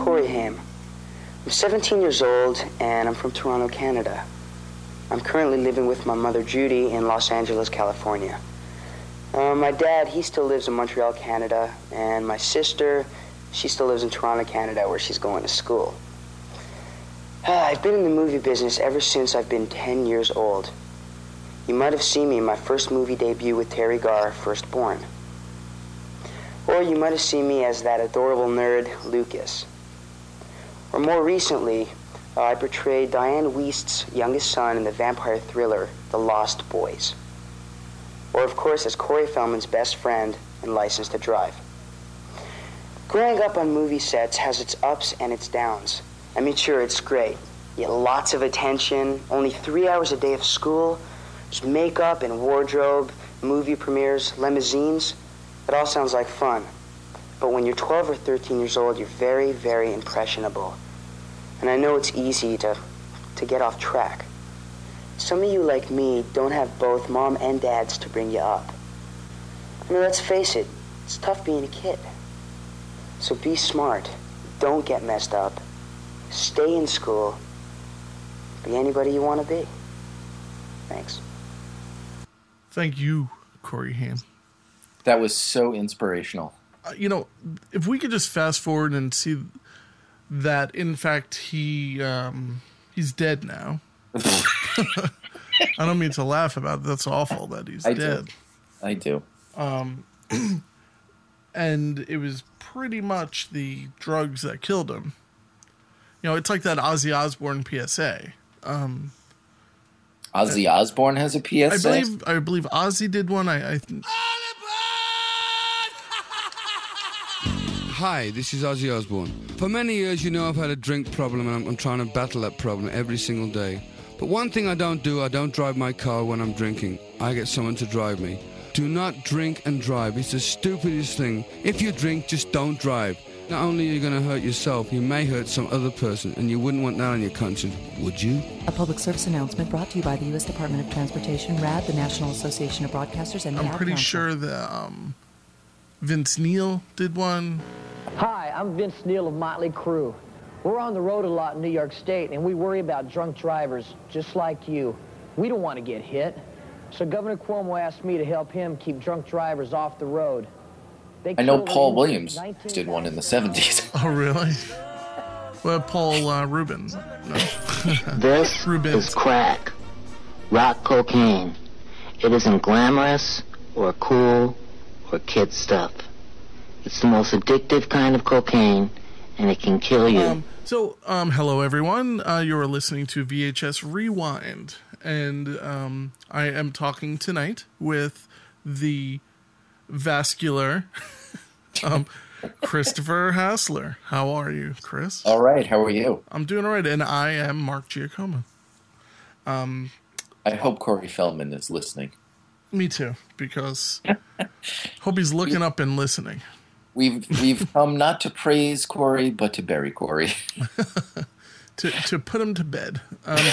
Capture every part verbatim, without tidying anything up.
Corey Haim. I'm seventeen years old, and I'm from Toronto, Canada. I'm currently living with my mother, Judy, in Los Angeles, California. Uh, my dad, he still lives in Montreal, Canada, and my sister, she still lives in Toronto, Canada, where she's going to school. Uh, I've been in the movie business ever since I've been ten years old. You might have seen me in my first movie debut with Terry Garr, Firstborn. Or you might have seen me as that adorable nerd, Lucas. Or more recently, uh, I portrayed Diane Wiest's youngest son in the vampire thriller, The Lost Boys. Or, of course, as Corey Feldman's best friend in License to Drive. Growing up on movie sets has its ups and its downs. I mean, sure, it's great. You get lots of attention, only three hours a day of school, there's makeup and wardrobe, movie premieres, limousines. It all sounds like fun. But when you're twelve or thirteen years old, you're very, very impressionable. And I know it's easy to, to get off track. Some of you, like me, don't have both mom and dads to bring you up. I mean, let's face it, it's tough being a kid. So be smart. Don't get messed up. Stay in school. Be anybody you want to be. Thanks. Thank you, Corey Haim. That was so inspirational. Uh, you know, if we could just fast forward and see that, in fact, he um, he's dead now. I don't mean to laugh about it. That's awful that he's I dead. Do. I do. Um, and it was pretty much the drugs that killed him. You know, it's like that Ozzy Osbourne P S A. Um, Ozzy Osbourne has a P S A? I believe I believe Ozzy did one. I, I Hi, this is Ozzy Osbourne. For many years, you know I've had a drink problem, and I'm, I'm trying to battle that problem every single day. But one thing I don't do, I don't drive my car when I'm drinking. I get someone to drive me. Do not drink and drive. It's the stupidest thing. If you drink, just don't drive. Not only are you going to hurt yourself, you may hurt some other person, and you wouldn't want that on your conscience, would you? A public service announcement brought to you by the U S Department of Transportation, R A D, the National Association of Broadcasters, and the I'm Ad pretty Council. sure that um, Vince Neil did one. Hi, I'm Vince Neil of Motley Crue. We're on the road a lot in New York State, and we worry about drunk drivers, just like you. We don't want to get hit. So Governor Cuomo asked me to help him keep drunk drivers off the road. They I know killed Paul over Williams nineteen did one in the seventies. Oh, really? Well, Paul uh, Rubin. No. This Rubens. is crack. Rock cocaine. It isn't glamorous or cool or kid stuff. It's the most addictive kind of cocaine, and it can kill you. Um, so, um, hello everyone. Uh, you're listening to V H S Rewind, and um, I am talking tonight with the vascular um, Christopher Hassler. How are you, Chris? All right. How are you? I'm doing all right, and I am Mark Giacomo. Um, I hope Corey Feldman is listening. Me too, because hope he's looking up and listening. We've we've come not to praise Corey, but to bury Corey. to to put him to bed. Um,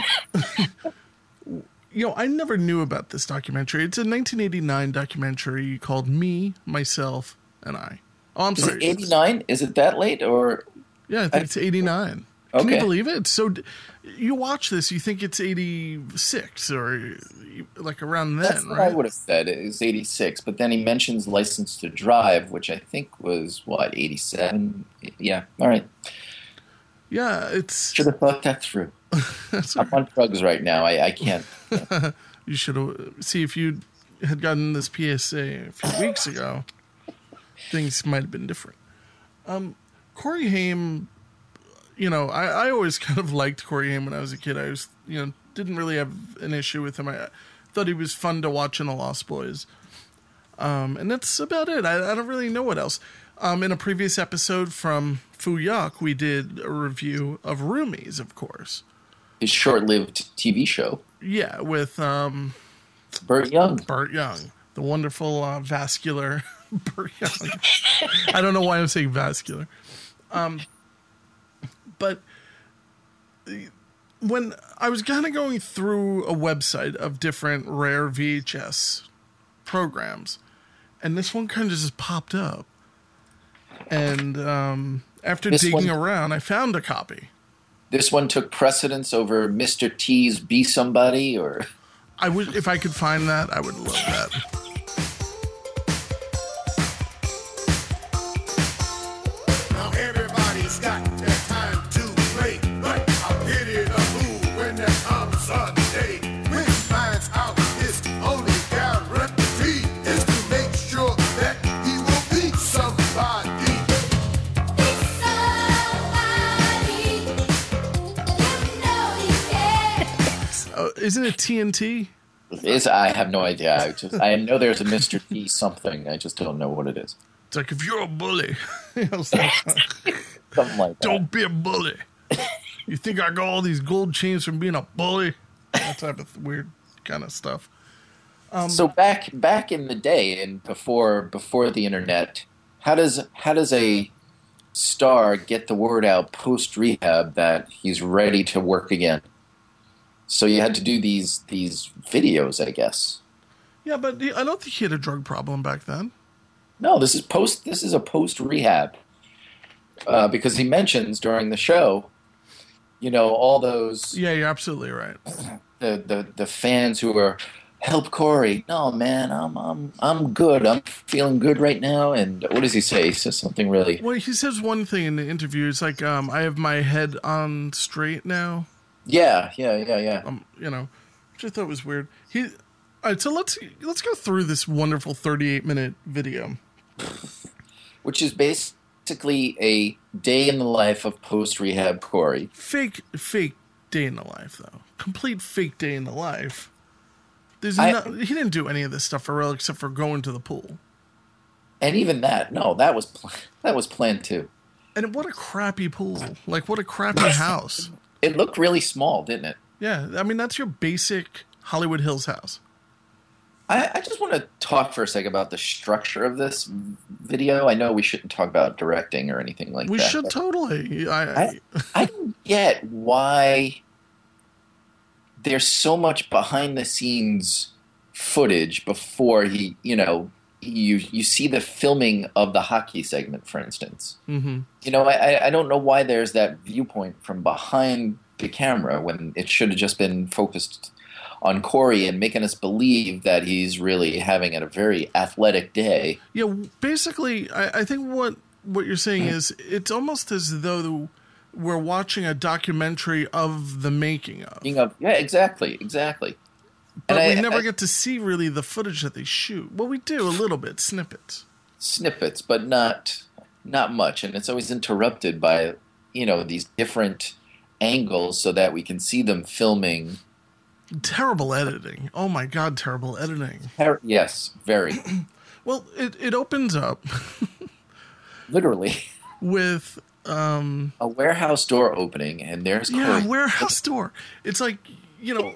you know, I never knew about this documentary. It's a nineteen eighty-nine documentary called Me, Myself, and I. Oh, I'm Is sorry. it eighty-nine? Is it that late? Or Yeah, I think it's eighty-nine. Okay. Can you believe it? So you watch this, you think it's eighty-six or like around then, That's what right? I would have said. It was eighty-six, but then he mentions License to Drive, which I think was, what, eighty-seven? Yeah, all right. Yeah, it's... Should have thought that through. I'm on drugs right now. I, I can't. You should have... See, if you had gotten this P S A a few weeks ago, things might have been different. Um, Corey Haim... You know, I, I always kind of liked Corey Haim when I was a kid. I was, you know, didn't really have an issue with him. I thought he was fun to watch in The Lost Boys. Um, and that's about it. I, I don't really know what else. Um, in a previous episode from Foo Yuck, we did a review of Roomies, of course. His short-lived T V show. Yeah, with um, Burt Young. Burt Young, the wonderful uh, vascular Burt Young. I don't know why I'm saying vascular. Um But when I was kind of going through a website of different rare V H S programs, and this one kind of just popped up, and um, After This digging one- around, I found a copy. This one took precedence over Mister T's Be Somebody, or I would, if I could find that, I would love that. Now everybody's got their time to play, but I pity the fool when there comes a day when he finds out his only guarantee is to make sure that he will be somebody. Uh, isn't it T N T? is I have no idea. I just I know there's a Mister T something. I just don't know what it is. It's like, if you're a bully, you know, so- Something like that. don't be a bully. You think I got all these gold chains from being a bully? That type of weird kind of stuff. Um, So back back in the day and before before the internet, how does how does a star get the word out post rehab that he's ready to work again? So you had to do these these videos, I guess. Yeah, but he, I don't think he had a drug problem back then. No, this is post. This is a post rehab uh, because he mentions during the show, you know, all those Yeah, you're absolutely right. the the, the fans who are help Corey. No, man, I'm I'm I'm good. I'm feeling good right now. And what does he say? He says something really. Well, he says one thing in the interview. It's like, um, I have my head on straight now. Yeah, yeah, yeah, yeah. Um, you know, which I thought was weird. He, all right, so let's let's go through this wonderful thirty-eight minute video. Which is basically a day in the life of post rehab Corey. Fake, fake day in the life, though. Complete fake day in the life. There's I- no, he didn't do any of this stuff for real except for going to the pool. And even that, no, that was pl- that was planned too. And what a crappy pool! Like, what a crappy house. It looked really small, didn't it? Yeah, I mean that's your basic Hollywood Hills house. I, I just want to talk for a second about the structure of this video. I know we shouldn't talk about directing or anything like We that. should but totally. I, I, I, I don't get why there's so much behind the scenes footage before he, you know, you you see the filming of the hockey segment, for instance. mhm. You know, I, I don't know why there's that viewpoint from behind the camera when it should have just been focused on Corey and making us believe that he's really having a very athletic day. Yeah, basically, I, I think what what you're saying is it's almost as though we're watching a documentary of the making of, Being a, yeah, exactly, exactly. but And we I- never I- get to see really the footage that they shoot. Well, we do a little bit, snippets. Snippets, but not not much, and it's always interrupted by, you know, these different angles so that we can see them filming. Terrible editing. Oh my god, terrible editing. Her- yes, very Well, it it opens up literally with um a warehouse door opening, and there's yeah, Corey. warehouse door. It's like, you know,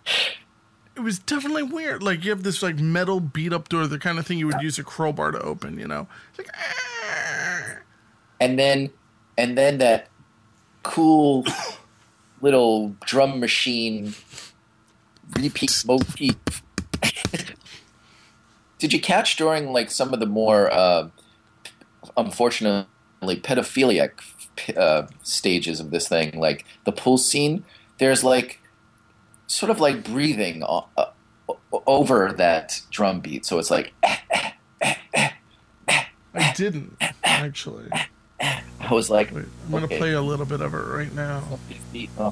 it was definitely weird. Like you have this like metal beat up door, the kind of thing you would use a crowbar to open, you know. It's like "Ah." and then and then that cool little drum machine repeat motif. Did you catch during like some of the more uh, unfortunately pedophiliac uh, stages of this thing, like the pool scene? There's like sort of like breathing o- uh, over that drum beat, so it's like I didn't actually. I was like, Wait, I'm gonna okay. play a little bit of it right now. Oh.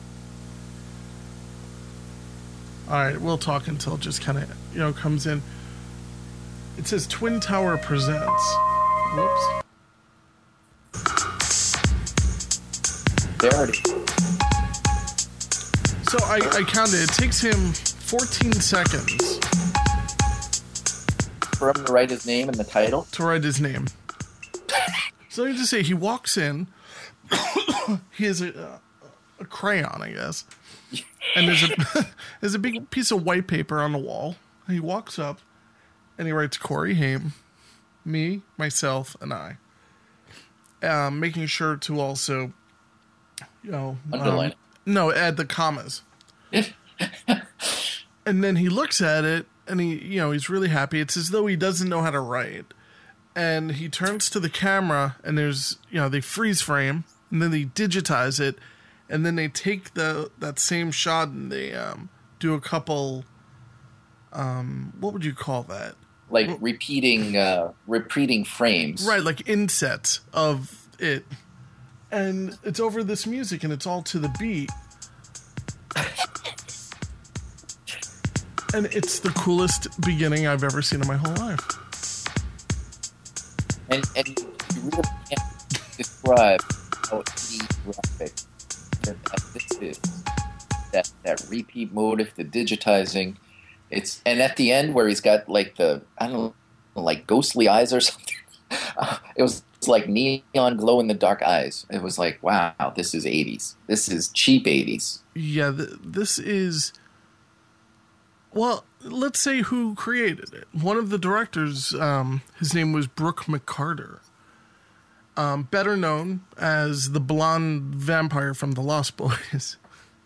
All right, we'll talk until it just kind of, you know, comes in. It says Twin Tower presents. Whoops. There it is. So I, I counted. It takes him fourteen seconds For him to write his name in the title. to write his name. So let me just say, he walks in. He has a, a crayon, I guess, and there's a there's a big piece of white paper on the wall. He walks up, and he writes Corey Haim, me, myself, and I. Um, making sure to also, you know, Underline um, it. no, add the commas. And then he looks at it, and he, you know, he's really happy. It's as though he doesn't know how to write. and he turns to the camera, and there's, you know, they freeze frame, and then they digitize it, and then they take the that same shot and they um, do a couple, um, what would you call that? Like repeating, uh, repeating frames. Right, like insets of it. And it's over this music, and it's all to the beat. And it's the coolest beginning I've ever seen in my whole life. And, and you really can't describe how graphic that this is. That, that repeat motive, the digitizing. It's and at the end where he's got like the, I don't know, like ghostly eyes or something. Uh, it was like neon glow in the dark eyes. It was like, wow, this is eighties. This is cheap eighties. Yeah, th- this is... Well, let's say who created it. One of the directors, um, his name was Brooke McCarter. Um, better known as the blonde vampire from The Lost Boys.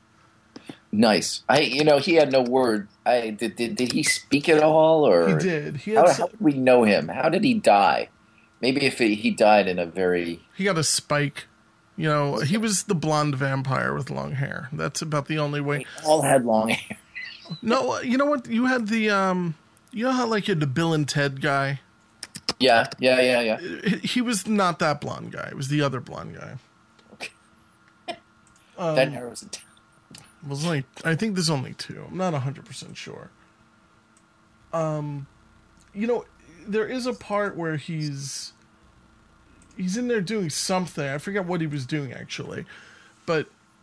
Nice. I, you know, he had no word. I did. Did, did he speak at all, or He did. He had how, some- how did we know him? How did he die? Maybe if he, he died in a very He got a spike. You know, he was the blonde vampire with long hair. That's about the only way. all had long hair. No, you know what? You had the, um, you know how like you had the Bill and Ted guy? Yeah, yeah, yeah, yeah. He- He was not that blonde guy. It was the other blonde guy. Okay. Um, that narrows it down. It was like, I think there's only two. I'm not one hundred percent sure. Um, you know, there is a part where he's he's in there doing something. I forget what he was doing actually, but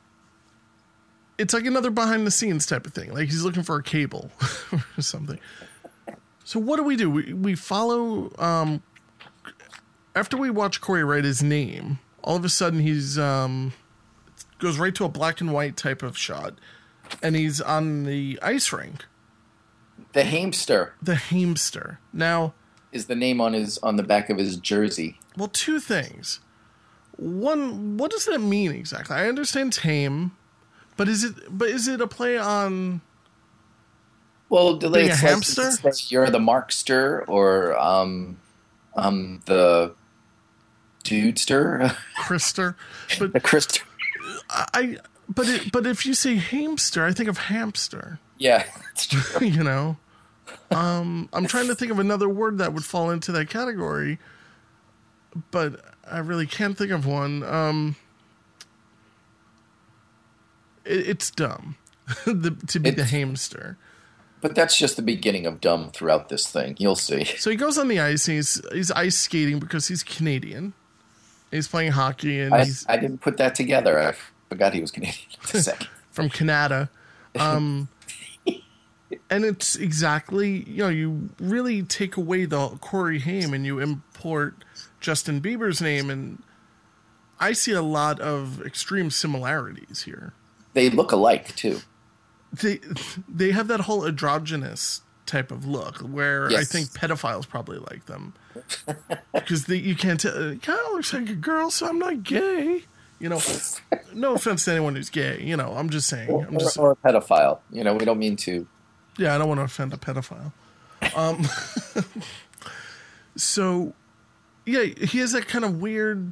it's like another behind the scenes type of thing. Like he's looking for a cable or something. So what do we do? We we follow. Um, after we watch Corey write his name, all of a sudden he's um, goes right to a black and white type of shot, and he's on the ice rink. The Hamster The Hamster. Now, is the name on his on the back of his jersey. well, two things. One, what does that mean exactly? I understand tame, but is it but is it a play on? Well, Being a it's like- hamster? it's like you're the Markster or um, um, the Dudester, Krister, but the Krister. I but it, but if you say hamster, I think of hamster. Yeah, that's true. You know, um, I'm trying to think of another word that would fall into that category, but I really can't think of one. Um, it, it's dumb the, to be It- the hamster. But that's just the beginning of dumb throughout this thing. You'll see. So he goes on the ice. And he's he's ice skating because he's Canadian. He's playing hockey and I, he's I didn't put that together. I forgot he was Canadian for a second. from Canada. Um, and it's exactly, you know, you really take away the Corey Haim and you import Justin Bieber's name, and I see a lot of extreme similarities here. They look alike too. They they have that whole androgynous type of look where I Yes. think pedophiles probably like them because they, you can't tell. It kind of looks like a girl, so I'm not gay. You know, no offense to anyone who's gay. You know, I'm just saying. I'm Or, just or a pedophile. You know, we don't mean to. Yeah, I don't want to offend a pedophile. Um, so, yeah, he has that kind of weird,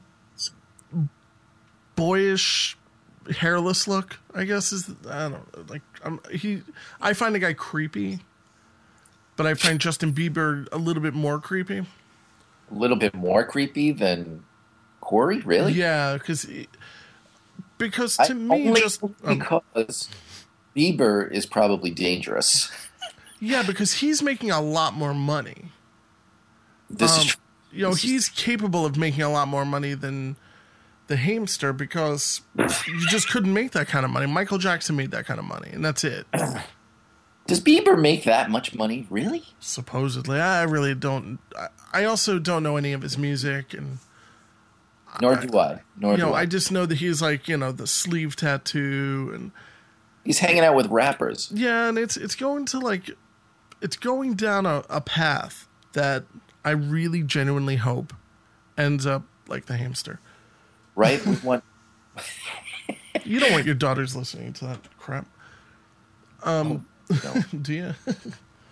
boyish, hairless look. I guess is I don't know, like I'm, he. I find the guy creepy, but I find Justin Bieber a little bit more creepy. A little bit more creepy than Corey, really? Yeah, because because I, to me, only just um, because Bieber is probably dangerous. yeah, because he's making a lot more money. This Um, is true. You know, This is- he's capable of making a lot more money than the Hamster because you just couldn't make that kind of money. Michael Jackson made that kind of money, and that's it. Does Bieber make that much money? Really? Supposedly. I really don't. I- I also don't know any of his music, and Nor do I. Nor you do know, I. I just know that he's like, you know, the sleeve tattoo, and He's hanging out with rappers. yeah, and it's it's going to like, it's going down a, a path that I really genuinely hope ends up like the Hamster. Right? We want. You don't want your daughters listening to that crap. Um, No. do you?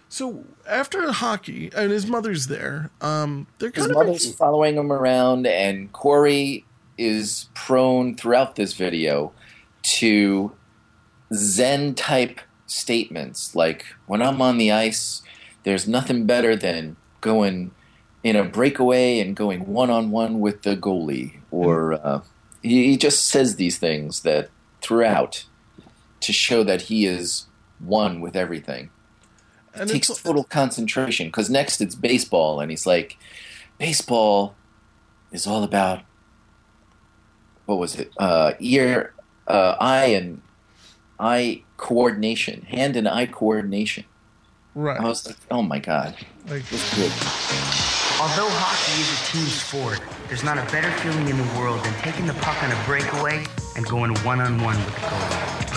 So after hockey, and his mother's there, um, they're His kind of mother's following him around, and Corey is prone throughout this video to Zen-type statements like, when I'm on the ice, there's nothing better than going in a breakaway and going one-on-one with the goalie. Or uh, he, he just says these things that throughout to show that he is one with everything. and It takes it's, total concentration, because next it's baseball, and he's like, baseball is all about, what was it, uh, ear, uh, eye and eye coordination, hand and eye coordination. right. I was like, oh my god, Like, it's good. Although hockey is a team sport, there's not a better feeling in the world than taking the puck on a breakaway and going one-on-one with the goalie.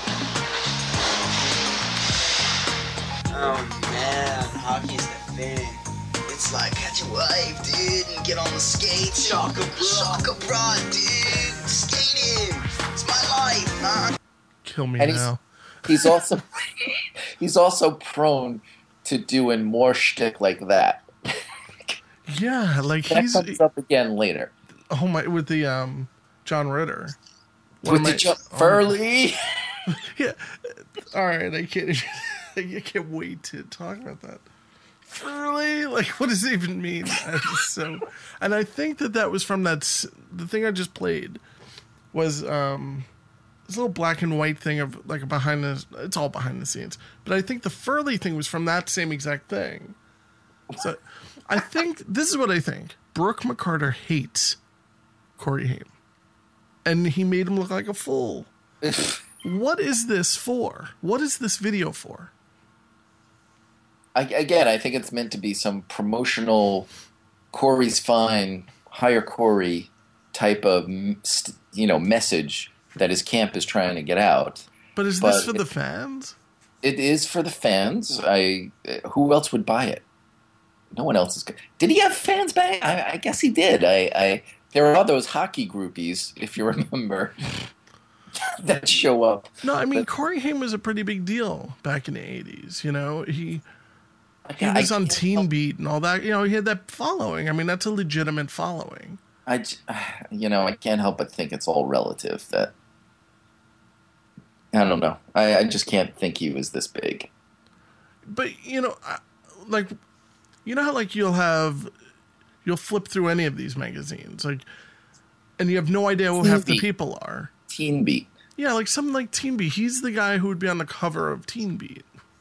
Oh man, hockey's the thing. It's like catch a wave, dude, and get on the skates. Shock abroad, abroad, dude. Skating. It's my life, man. kill me And he's, now. he's also he's also prone to doing more shtick like that. Yeah, like That he's comes up again later. oh my with the um John Ritter. One With of the my- ju- oh, Furley. Yeah. All right, I can't. I can't wait to talk about that. Furley, like, what does it even mean? I just so, and I think that that was from that. s- The thing I just played was um, this little black and white thing of like behind the. It's all behind the scenes, but I think the Furley thing was from that same exact thing. So, I think this is what I think. Brooke McCarter hates Corey Haim, and he made him look like a fool. What is this for? What is this video for? I, again, I think it's meant to be some promotional Corey's fine, hire Corey type of you know message that his camp is trying to get out. But is But this for the it- fans? It is for the fans. I who else would buy it? No one else is. go- Did he have fans back? I, I guess he did. I, I there are those hockey groupies, if you remember, that show up. No, I mean But- Corey Haim was a pretty big deal back in the eighties. You know, he he I- was I on can't Teen help- Beat and all that. You know, he had that following. I mean, that's a legitimate following. I, j- you know, I can't help but think it's all relative. That I don't know. I, I just can't think he was this big. But you know, I- like, you know how like you'll have, you'll flip through any of these magazines, like, and you have no idea who Teen half the Beat. people are. Teen Beat. Yeah, like something like Teen Beat. He's the guy who would be on the cover of Teen Beat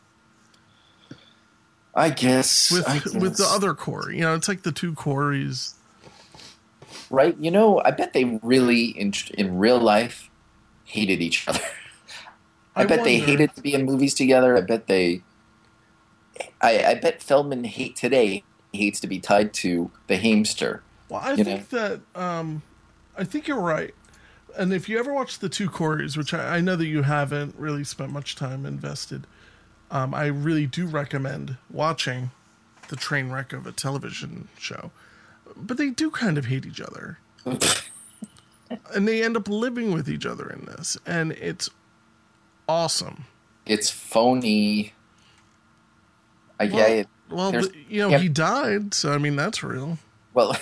I guess. with I with the guess. other Corey. You know, it's like the two Corys. Right? You know, I bet they really, in, in real life, hated each other. I, I bet they wonder. hated to be in movies together. I bet they. I, I bet Feldman hate today hates to be tied to the Hamster. Well, I You think that um, I think you're right. And if you ever watch the two Corys, which I, I know that you haven't really spent much time invested, um, I really do recommend watching the train wreck of a television show. But they do kind of hate each other, and they end up living with each other in this, and it's awesome. It's phony. I Well, get it. well, There's- the- you know, yeah. he died, so I mean that's real. Well,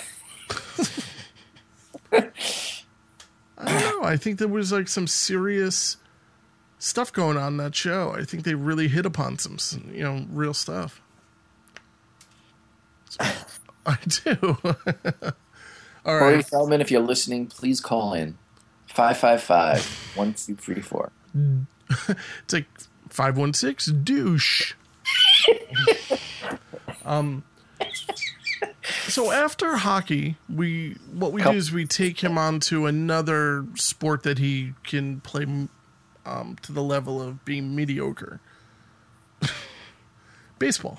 I don't know. I think there was like some serious stuff going on in that show. I think they really hit upon some, you know, real stuff. So, I do. All Corey right. Feldman, if you're listening, please call in. five five five, one two three four. It's like five one six douche. um. So after hockey, we what we do is we take him on to another sport that he can play um, to the level of being mediocre. Baseball.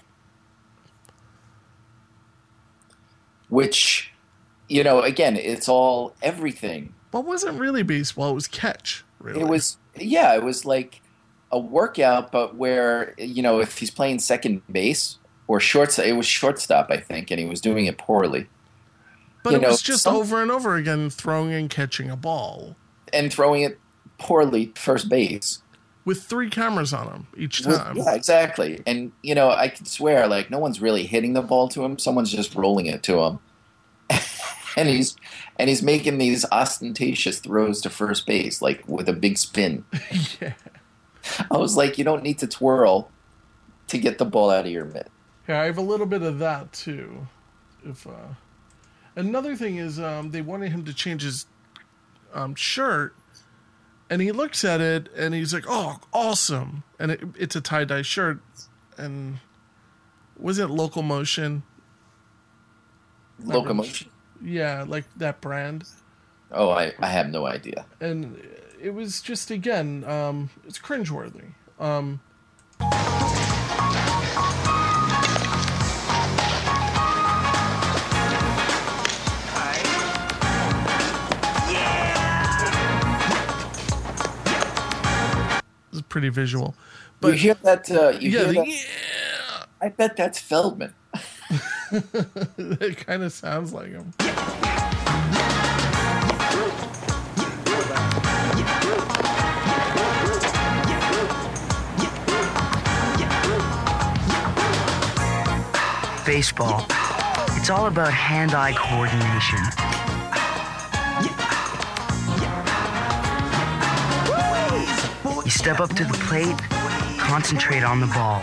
Which, you know, again, it's all everything. Well, it wasn't really baseball. It was catch, really. It was, yeah, it was like a workout, but where, you know, if he's playing second base or shortstop, it was shortstop, I think, and he was doing it poorly. But you it know, was just some- over and over again throwing and catching a ball. And throwing it poorly to first base. with three cameras on him each With- time. yeah, exactly. And, you know, I can swear, like, no one's really hitting the ball to him. Someone's just rolling it to him. and he's and he's making these ostentatious throws to first base, like, with a big spin. Yeah. I was like, you don't need to twirl to get the ball out of your mitt. Yeah, I have a little bit of that too. If uh, another thing is, um, they wanted him to change his um, shirt, and he looks at it and he's like, "Oh, awesome!" And it, it's a tie dye shirt, and was it Locomotion? Locomotion? Yeah, like that brand. Oh, I, I have no idea. And it was just again, um, it's cringeworthy. Um, It's pretty visual. But you hear that? Uh, you yeah, hear the, that? yeah. I bet that's Feldman. It kind of sounds like him. Baseball. It's all about hand-eye coordination. You step up to the plate, concentrate on the ball.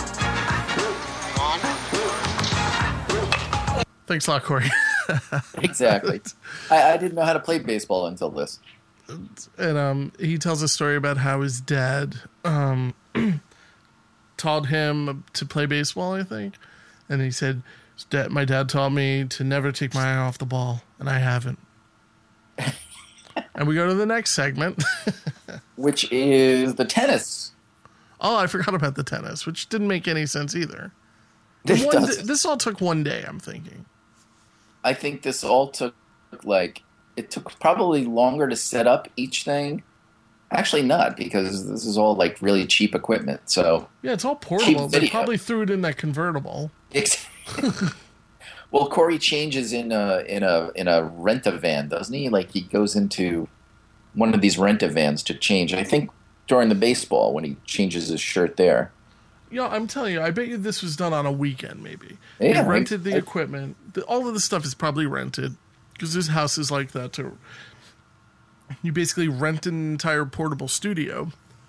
Thanks a lot, Corey. Exactly. I, I didn't know how to play baseball until this. And um, he tells a story about how his dad um, taught him to play baseball, I think. And he said, "Dad- my dad taught me to never take my eye off the ball, and I haven't." And we go to the next segment. Which is the tennis. Oh, I forgot about the tennis, which didn't make any sense either. This, One doesn't. d- this all took one day, I'm thinking. I think this all took, like, it took probably longer to set up each thing. Actually not, because this is all, like, really cheap equipment, so... Yeah, it's all portable. Cheap They video. probably threw it in that convertible. Well, Corey changes in a in a in a rent-a-van, doesn't he? Like he goes into one of these rent-a-vans to change. I think during the baseball when he changes his shirt there. Yeah, I'm telling you, I bet you this was done on a weekend, maybe. Yeah, they rented the I- equipment. The, all of the stuff is probably rented because there's houses like that too. You basically rent an entire portable studio,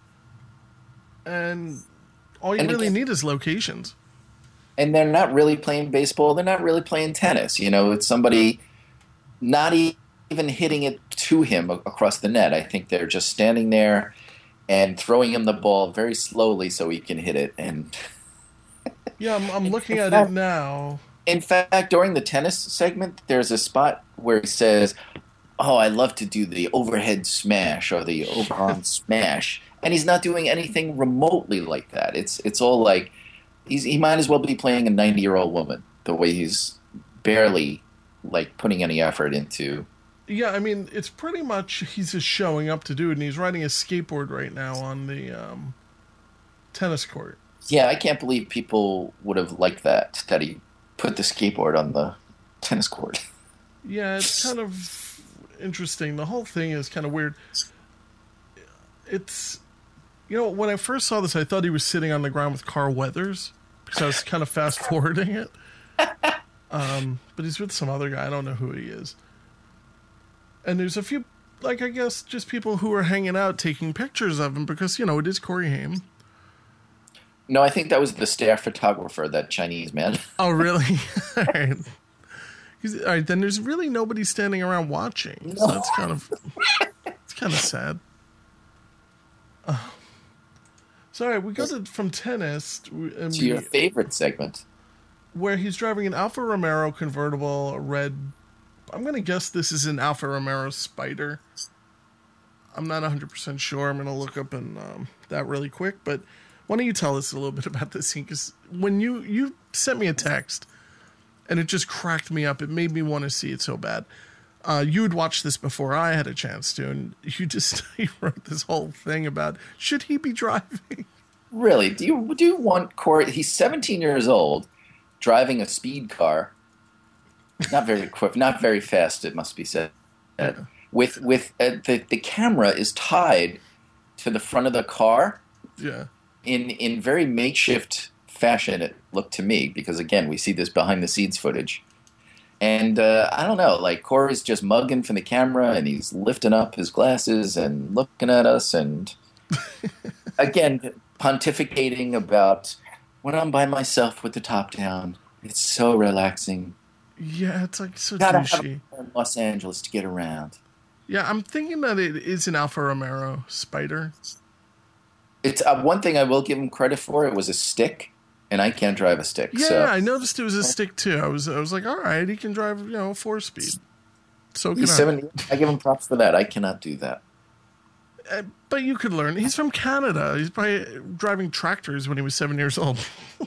and all you And really again- need is locations. And they're not really playing baseball. They're not really playing tennis. You know, it's somebody not e- even hitting it to him a- across the net. I think they're just standing there and throwing him the ball very slowly so he can hit it. And Yeah, I'm, I'm looking in at fact- it now. in fact, during the tennis segment, there's a spot where he says, "Oh, I love to do the overhead smash or the overarm smash," and he's not doing anything remotely like that. It's it's all like he's he might as well be playing a ninety-year-old woman the way he's barely like putting any effort into. Yeah, I mean, it's pretty much he's just showing up to do it, and he's riding a skateboard right now on the um, tennis court. Yeah, I can't believe people would have liked that that he put the skateboard on the tennis court. Yeah, it's kind of interesting. The whole thing is kind of weird. It's, you know, when I first saw this, I thought he was sitting on the ground with Carl Weathers because I was kind of fast forwarding it. Um, but he's with some other guy. I don't know who he is. And there's a few, like, I guess, just people who are hanging out taking pictures of him because, you know, it is Corey Haim. No, I think that was the staff photographer, that Chinese man. Oh, really? All right. He's, all right, then there's really nobody standing around watching. So that's kind of it's kind of sad. Oh. So, all right, we go to from tennis and To we, your favorite segment. where he's driving an Alfa Romero convertible, a red. I'm going to guess this is an Alfa Romero Spider. I'm not one hundred percent sure. I'm going to look up and um, that really quick. But why don't you tell us a little bit about this scene? Because when you, you sent me a text, and it just cracked me up. It made me want to see it so bad. Uh, you had watched this before I had a chance to, and you just you wrote this whole thing about, should he be driving? Really? Do you do you want Corey? He's seventeen years old, driving a speed car. Not very quick, not very fast. It must be said. Uh, with with uh, the the camera is tied to the front of the car, Yeah. In in very makeshift fashion, it looked to me, because again, we see this behind the scenes footage. And uh, I don't know, like Corey's just mugging from the camera, and he's lifting up his glasses and looking at us, and again, pontificating about when I'm by myself with the top down. It's so relaxing. Yeah, it's like so Gotta douchey. have a car in Los Angeles to get around. Yeah, I'm thinking that it is an Alfa Romero Spider. It's uh, one thing I will give him credit for. It was a stick, and I can't drive a stick. Yeah, so. I noticed it was a stick too. I was I was like, all right, he can drive, you know, four speed. So can He's I. seventy. I give him props for that. I cannot do that. Uh, but you could learn. He's from Canada. He's probably driving tractors when he was seven years old.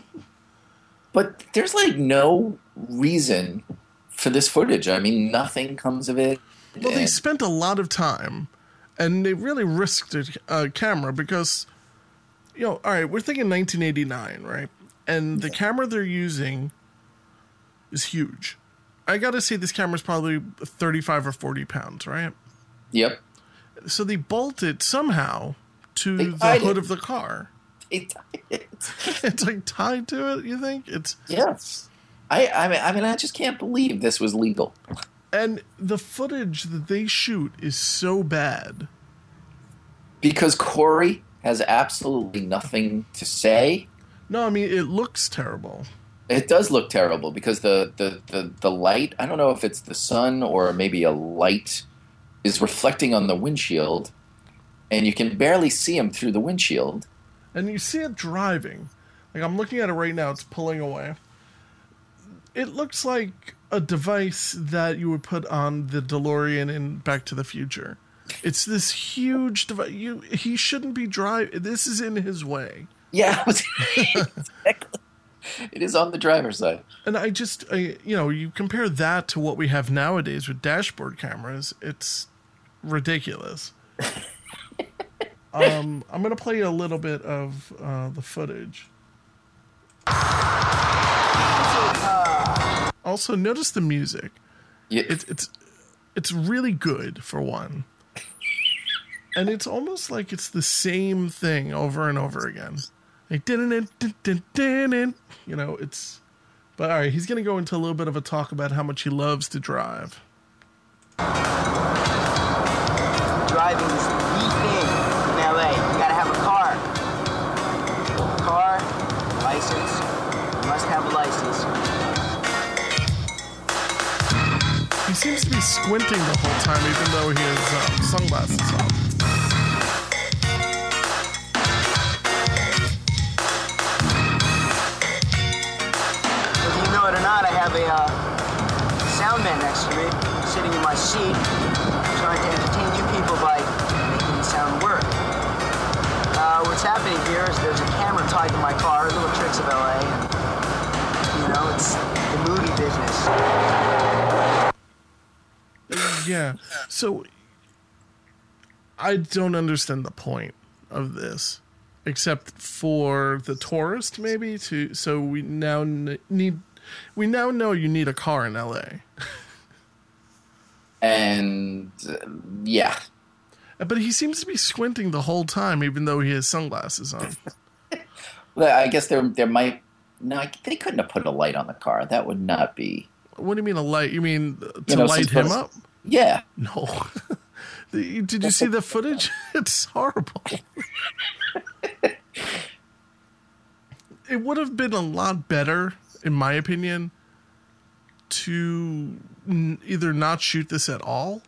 But there's like no reason for this footage. I mean, nothing comes of it. Well, they and- spent a lot of time, and they really risked a uh, camera because, you know, all right, we're thinking nineteen eighty-nine, right? And the camera they're using is huge. I got to say, this camera's probably thirty-five or forty pounds, right? Yep. So they bolted somehow to They the tied hood it. of the car. They tied it. It's like tied to it. You think it's Yes. I, I mean, I mean, I just can't believe this was legal. and the footage that they shoot is so bad. Because Corey has absolutely nothing to say. No, I mean it looks terrible. It does look terrible because the, the, the, the light, I don't know if it's the sun or maybe a light, is reflecting on the windshield, and you can barely see him through the windshield. And you see it driving. Like, I'm looking at it right now. It's pulling away. It looks like a device that you would put on the DeLorean in Back to the Future. It's this huge device. You, he shouldn't be driving. This is in his way. Yeah, exactly. It is on the driver's side. And I just, I, you know, you compare that to what we have nowadays with dashboard cameras. It's ridiculous. um, I'm going to play you a little bit of uh, the footage. Also, notice the music. Yeah. It's it's it's really good for one, and it's almost like it's the same thing over and over again. Like didn't it, you know, it's. But all right, he's gonna go into a little bit of a talk about how much he loves to drive. Driving is the thing in L A. You gotta have a car. Car, license. You must have a license. He seems to be squinting the whole time, even though he has um, sunglasses on. Whether you know it or not, I have a uh, sound man next to me, sitting in my seat, trying to entertain you people by making the sound work. Uh, what's happening here is there's a camera tied to my car, little tricks of L A, and, you know, it's the movie business. Yeah. So I don't understand the point of this, except for the tourist, maybe. To so we now n- need, we now know you need a car in L A. And uh, yeah, But he seems to be squinting the whole time, even though he has sunglasses on. well, I guess there there might no. They couldn't have put a light on the car. That would not be. What do you mean a light? You mean to You know, light some him sort up? of- Yeah. No. The- Did you see the footage? It's horrible. It would have been a lot better, in my opinion, to n- either not shoot this at all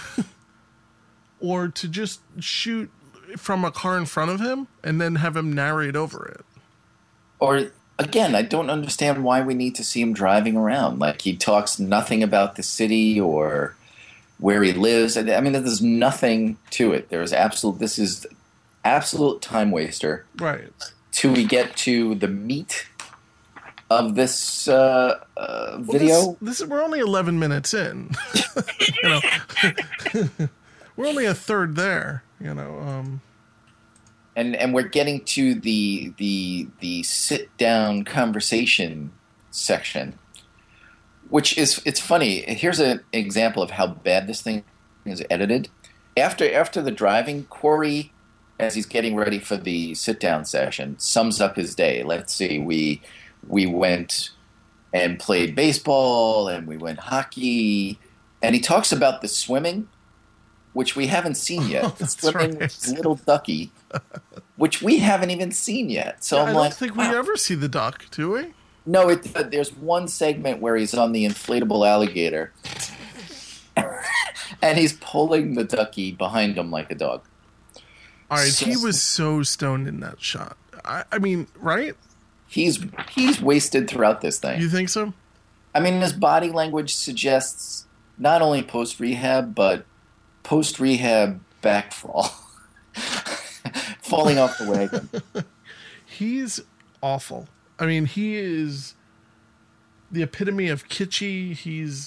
or to just shoot from a car in front of him and then have him narrate over it. Or again, I don't understand why we need to see him driving around. Like he talks nothing about the city or where he lives. I mean, there's nothing to it. There's absolute. This is absolute time waster. Right. Till we get to the meat of this uh, uh, video. Well, this, this we're only eleven minutes in. You know, we're only a third there. You know, um, and and we're getting to the the the sit down conversation section, which is it's funny. Here's an example of how bad this thing is edited. After after the driving, Corey as he's getting ready for the sit-down session, sums up his day. Let's see, we we went and played baseball, and we went hockey, and he talks about the swimming, which we haven't seen yet. Oh, the that's swimming right. with Little Ducky, which we haven't even seen yet. So Yeah, I'm I don't like, think wow. we ever see the duck, do we? No, it, uh, there's one segment where he's on the inflatable alligator, and he's pulling the ducky behind him like a dog. All right, So- he was so stoned in that shot. I, I mean, right? He's he's wasted throughout this thing. You think so? I mean, his body language suggests not only post rehab, but post rehab backfall, falling off the wagon. He's awful. I mean, he is the epitome of kitschy. He's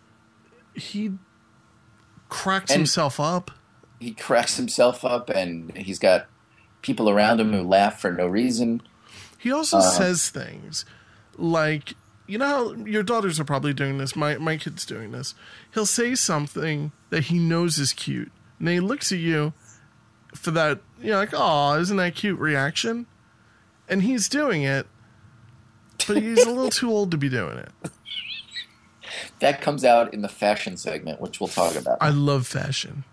he cracks And- himself up. He cracks himself up, and he's got people around him who laugh for no reason. He also Uh, says things like, you know how your daughters are probably doing this. My my kid's doing this. He'll say something that he knows is cute, and then he looks at you for that, you know, like, oh, isn't that cute reaction? And he's doing it, but he's a little too old to be doing it. That comes out in the fashion segment, which we'll talk about. I love fashion.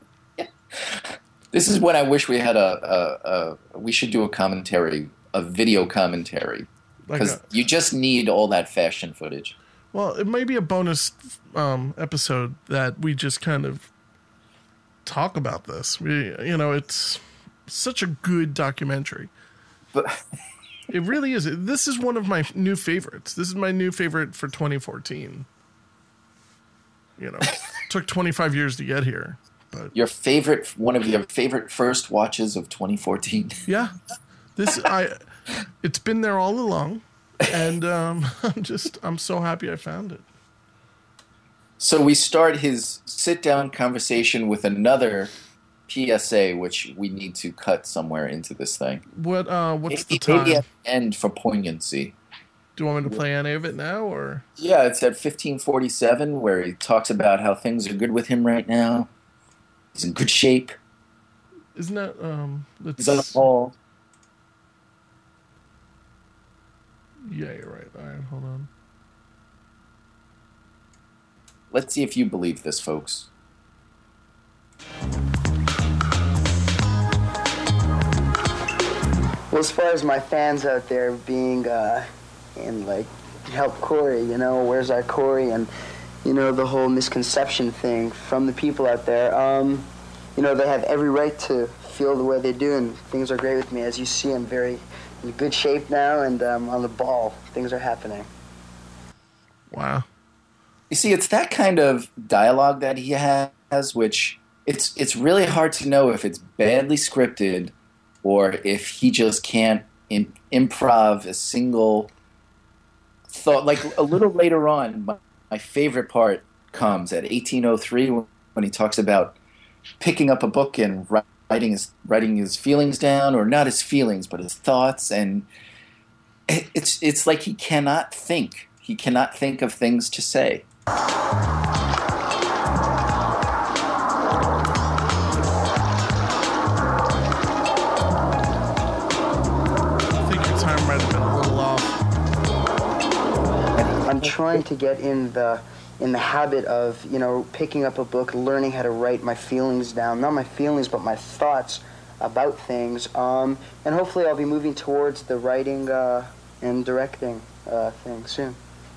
This is when I wish we had a, a, a we should do a commentary, a video commentary, Like because a- you just need all that fashion footage. Well, it may be a bonus um, episode that we just kind of talk about this. We, you know, it's such a good documentary. But it really is. This is one of my new favorites. This is my new favorite for twenty fourteen. You know, took twenty-five years to get here, but your favorite, one of your favorite first watches of twenty fourteen. yeah, this I, it's been there all along, and um, I'm just I'm so happy I found it. So we start his sit-down conversation with another P S A, which we need to cut somewhere into this thing. What uh, what's the Maybe time? at the end for poignancy. Do you want me to play any of it now, or Yeah, it's at fifteen forty-seven, where he talks about how things are good with him right now. He's in good shape. isn't that um? Let's, He's on a ball. Yeah, you're right. All right, hold on. Let's see if you believe this, folks. Well, as far as my fans out there being, uh, and like, help Corey, you know, where's our Corey, and, you know, the whole misconception thing from the people out there, um, you know, they have every right to feel the way they do, and things are great with me. As you see, I'm very in good shape now, and um, on the ball, things are happening. Wow. You see, it's that kind of dialogue that he has, which it's it's really hard to know if it's badly scripted or if he just can't im- improv a single thought. Like a little later on, my, my favorite part comes at eighteen oh three when he talks about picking up a book and writing his writing his feelings down, or not his feelings, but his thoughts, and it, it's it's like he cannot think. He cannot think of things to say. I think your time might have been a little off. I'm trying to get in the in the habit of, you know, picking up a book, learning how to write my feelings down. Not my feelings, but my thoughts about things. Um, and hopefully I'll be moving towards the writing uh, and directing uh, thing soon.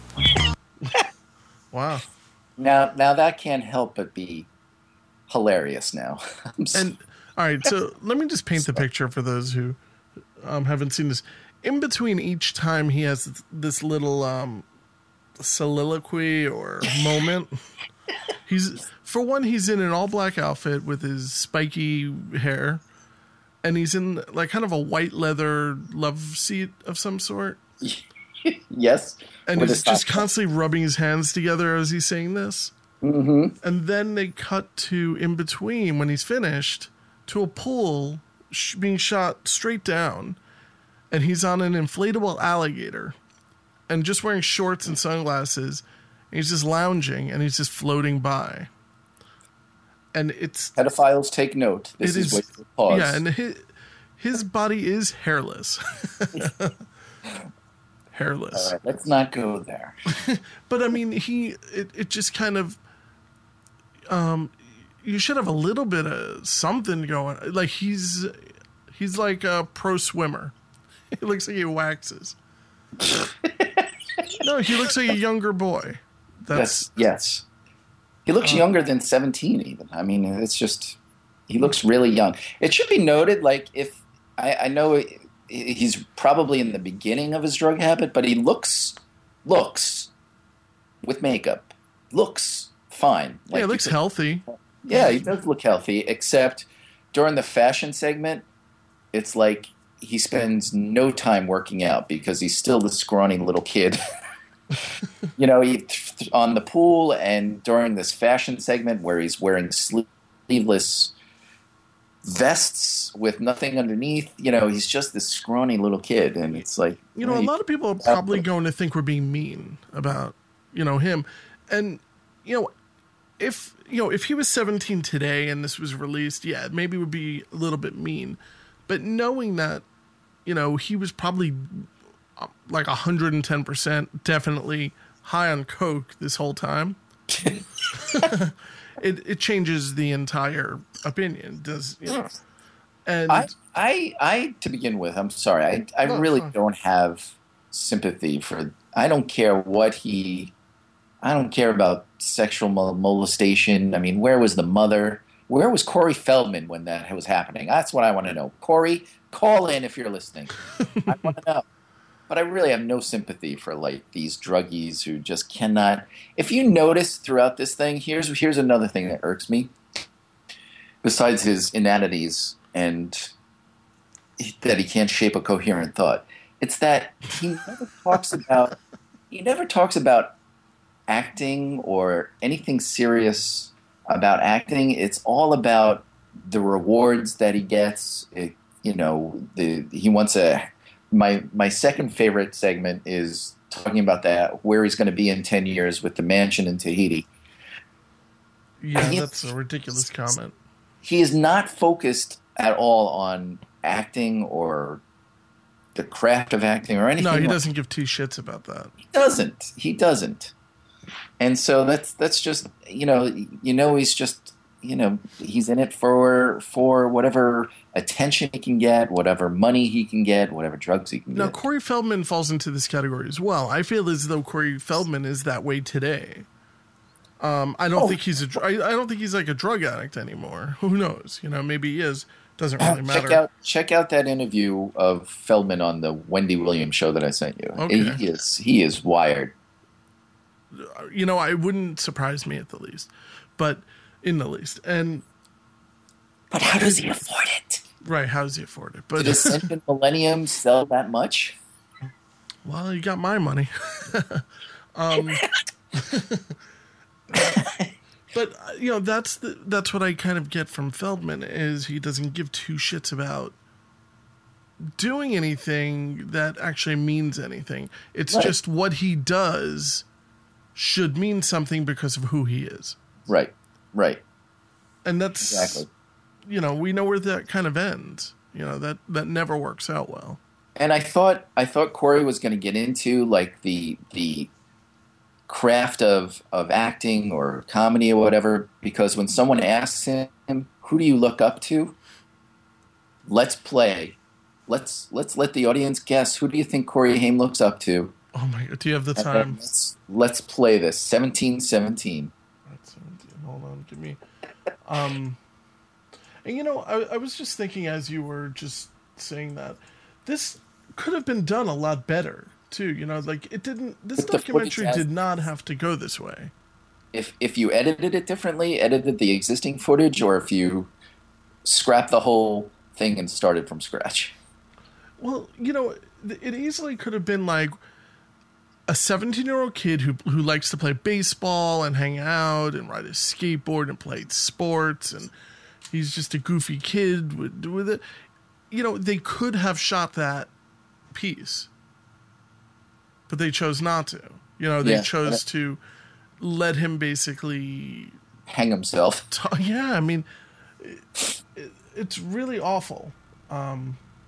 Wow. Now, now that can't help but be hilarious. Now, I'm so- And all right, so let me just paint the picture for those who um, haven't seen this. In between each time, he has this little um, soliloquy or moment. He's for one, he's in an all black outfit with his spiky hair, and he's in like kind of a white leather love seat of some sort. yes, And with he's his just top- constantly rubbing his hands together as he's saying this. Mhm. And then they cut to in between when he's finished to a pool sh- being shot straight down, and he's on an inflatable alligator and just wearing shorts and sunglasses. And he's just lounging and he's just floating by. And it's pedophiles take note. This it is, is what you pause. yeah, and hi his body is hairless. Hairless. All right, let's not go there. But I mean, he it, it just kind of um you should have a little bit of something going. Like he's he's like a pro swimmer. He looks like he waxes. No, he looks like a younger boy. That's yes, yes. He looks uh, younger than seventeen even. I mean, it's just he looks really young. It should be noted, like if I, I know it, he's probably in the beginning of his drug habit, but he looks looks with makeup looks fine. Like yeah, he looks healthy. Yeah, he does look healthy, except during the fashion segment, it's like he spends no time working out because he's still the scrawny little kid. You know, he, on the pool and during this fashion segment where he's wearing sleeveless vests with nothing underneath, you know, he's just this scrawny little kid, and it's like, you know, a lot of people are probably going to think we're being mean about, you know, him. And, you know, if, you know, if he was seventeen today and this was released, yeah, maybe it would be a little bit mean. But knowing that, you know, he was probably like one hundred ten percent definitely high on coke this whole time, it it changes the entire opinion. Does you know? And I, I, I, to begin with, I'm sorry, I, I Oh, really fine. don't have sympathy for. I don't care what he. I don't care about sexual mol- molestation. I mean, where was the mother? Where was Corey Feldman when that was happening? That's what I want to know. Corey, call in if you're listening. I want to know. But I really have no sympathy for like these druggies who just cannot. If you notice throughout this thing, here's here's another thing that irks me. Besides his inanities and that he can't shape a coherent thought, it's that he never talks about he never talks about acting or anything serious about acting. It's all about the rewards that he gets. It, you know, the he wants a. My my second favorite segment is talking about that, where he's going to be in ten years with the mansion in Tahiti. yeah, he- that's a ridiculous comment. He is not focused at all on acting or the craft of acting or anything. No, he like- doesn't give two shits about that. He doesn't. He doesn't. And so that's that's just you know you know he's just you know he's in it for for whatever attention he can get, whatever money he can get, whatever drugs he can Now, get. Corey Feldman falls into this category as well. I feel as though Corey Feldman is that way today. Um, I don't Oh. think he's a. dr- I, I don't think he's like a drug addict anymore. Who knows? You know, maybe he is. Doesn't really matter. Check out check out that interview of Feldman on the Wendy Williams show that I sent you. Okay. He is he is wired. You know, I wouldn't surprise me at the least, but in the least, and But how does he afford it? right, how does he afford it? Did But Ascendant Millennium sell that much? well, you got my money. um, but uh, you know, that's the that's what I kind of get from Feldman is he doesn't give two shits about doing anything that actually means anything. It's Right. just what he does should mean something because of who he is. Right, right, And that's exactly. you know, we know where that kind of ends. You know, that that never works out well. And I thought I thought Corey was going to get into like the the craft of of acting or comedy or whatever, because when someone asks him, "Who do you look up to?" Let's play. Let's let's let the audience guess. Who do you think Corey Haim looks up to? Oh my god, do you have the And then time? Let's, let's play this. seventeen seventeen. That's seventeen. Hold on, give me. Um, and you know, I, I was just thinking as you were just saying that this could have been done a lot better too. You know, like it didn't. This With the documentary footage as- did not have to go this way. If if you edited it differently, edited the existing footage, or if you scrapped the whole thing and started from scratch. Well, you know, it easily could have been like a seventeen-year-old kid who who likes to play baseball and hang out and ride his skateboard and play sports, and he's just a goofy kid with, with it. You know, they could have shot that piece, but they chose not to. You know, they Yeah. chose to let him basically. Hang himself. T- yeah, I mean, it, it, it's really awful. Um,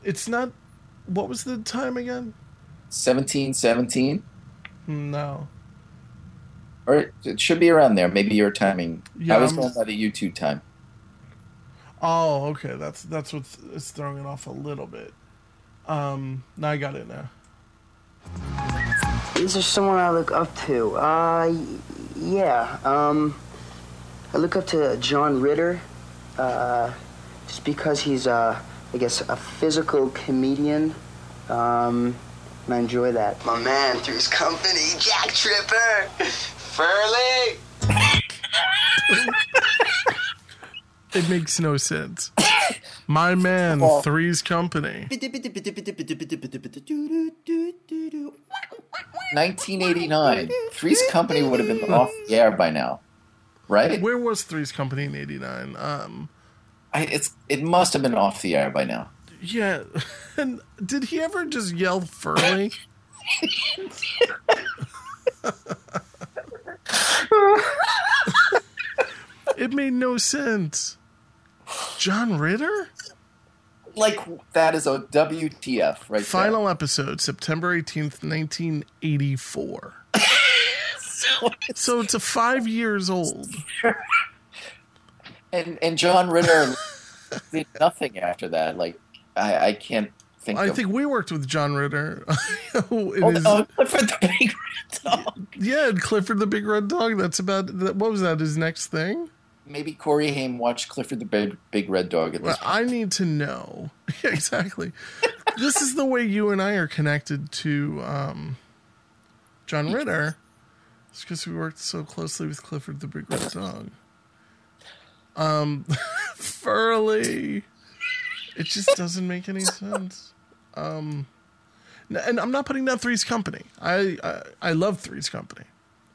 It's not. What was the time again? seventeen seventeen? No. Or it, it should be around there. Maybe your timing. Yeah, I was I'm- going by the YouTube time. Oh, okay. That's that's what's it's throwing it off a little bit. Um, now I got it now. Is there someone I look up to? Uh, y- yeah. Um, I look up to John Ritter, uh, just because he's, uh, I guess, a physical comedian. Um, and I enjoy that. My man, through his company, Jack Tripper, Furley. It makes no sense. My man, Three's Company. nineteen eighty-nine. Three's Company would have been off the air by now, right? Where was Three's Company in eighty-nine? Um, I, it's it must have been off the air by now. yeah. And did he ever just yell Furley? It made no sense. John Ritter? Like, that is a W T F right Final episode, September eighteenth, nineteen eighty-four. so, So it's a five years old. and and John Ritter did nothing after that. Like, I, I can't think I of... think we worked with John Ritter. in Oh, his- oh, Clifford the Big Red Dog. Yeah, and Clifford the Big Red Dog. That's about, that- what was that, his next thing? Maybe Corey Haim watched Clifford the Big, Big Red Dog at this Well, I need to know. Yeah, exactly. This is the way you and I are connected to um, John Ritter. It's because we worked so closely with Clifford the Big Red Dog. Um, Furley. It just doesn't make any sense. Um, n- and I'm not putting down Three's Company. I, I, I love Three's Company.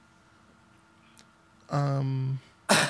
Um...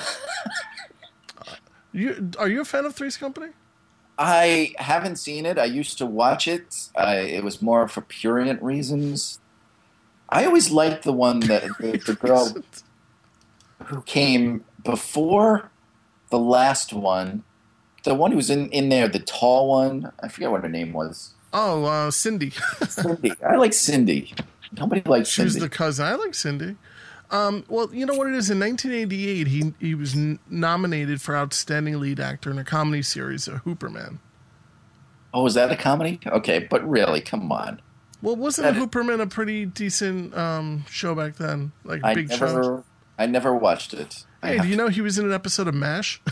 You are you a fan of Three's Company? I haven't seen it. I used to watch it. I, it was more for prurient reasons. I always liked the one that the, the girl who came before the last one, the one who was in, in there, the tall one. I forget what her name was. Oh, uh, Cindy. Cindy. I like Cindy. Nobody likes She Cindy. was the cousin. I like Cindy. Um, well, you know what it is? In nineteen eighty-eight, he he was n- nominated for Outstanding Lead Actor in a comedy series, uh, Hooperman. Oh, was that a comedy? Okay, but really, come on. Well, wasn't That- Hooperman a pretty decent um, show back then? Like I big never, show. I never watched it. I Hey, have do you to- know he was in an episode of MASH?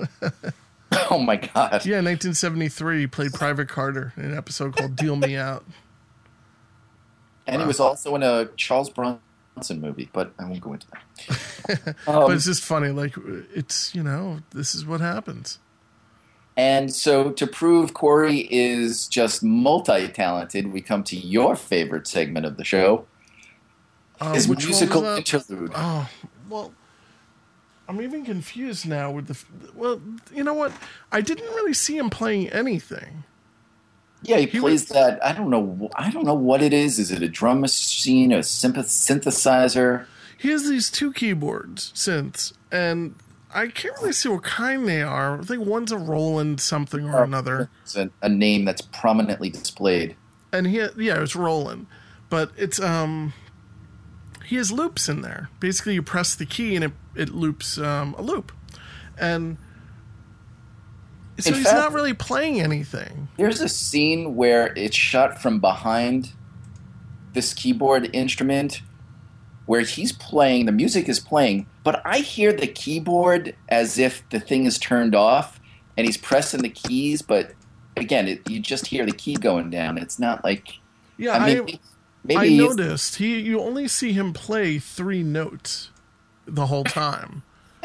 Oh my god! Yeah, nineteen seventy-three, he played Private Carter in an episode called "Deal Me Out." And he was also in a Charles Bronson movie, but I won't go into that. But Um, it's just funny. Like, it's, you know, this is what happens. And so to prove Corey is just multi-talented, we come to your favorite segment of the show, Uh, his which one musical was that? interlude. Oh, well, I'm even confused now with the. f- Well, you know what? I didn't really see him playing anything. Yeah, he, he plays was- that. I don't know. I don't know what it is. Is it a drum machine, a synth- synthesizer? He has these two keyboards, synths, and I can't really see what kind they are. I think one's a Roland something or another. It's a, a name that's prominently displayed. And he, yeah, it's Roland, but it's um, he has loops in there. Basically, you press the key and it it loops um, a loop, and so In he's fact- not really playing anything. There's a scene where it's shot from behind this keyboard instrument where he's playing, the music is playing, but I hear the keyboard as if the thing is turned off and he's pressing the keys, but again, it, you just hear the key going down. It's not like... Yeah, I I, mean, maybe I he's- noticed he. You only see him play three notes the whole time.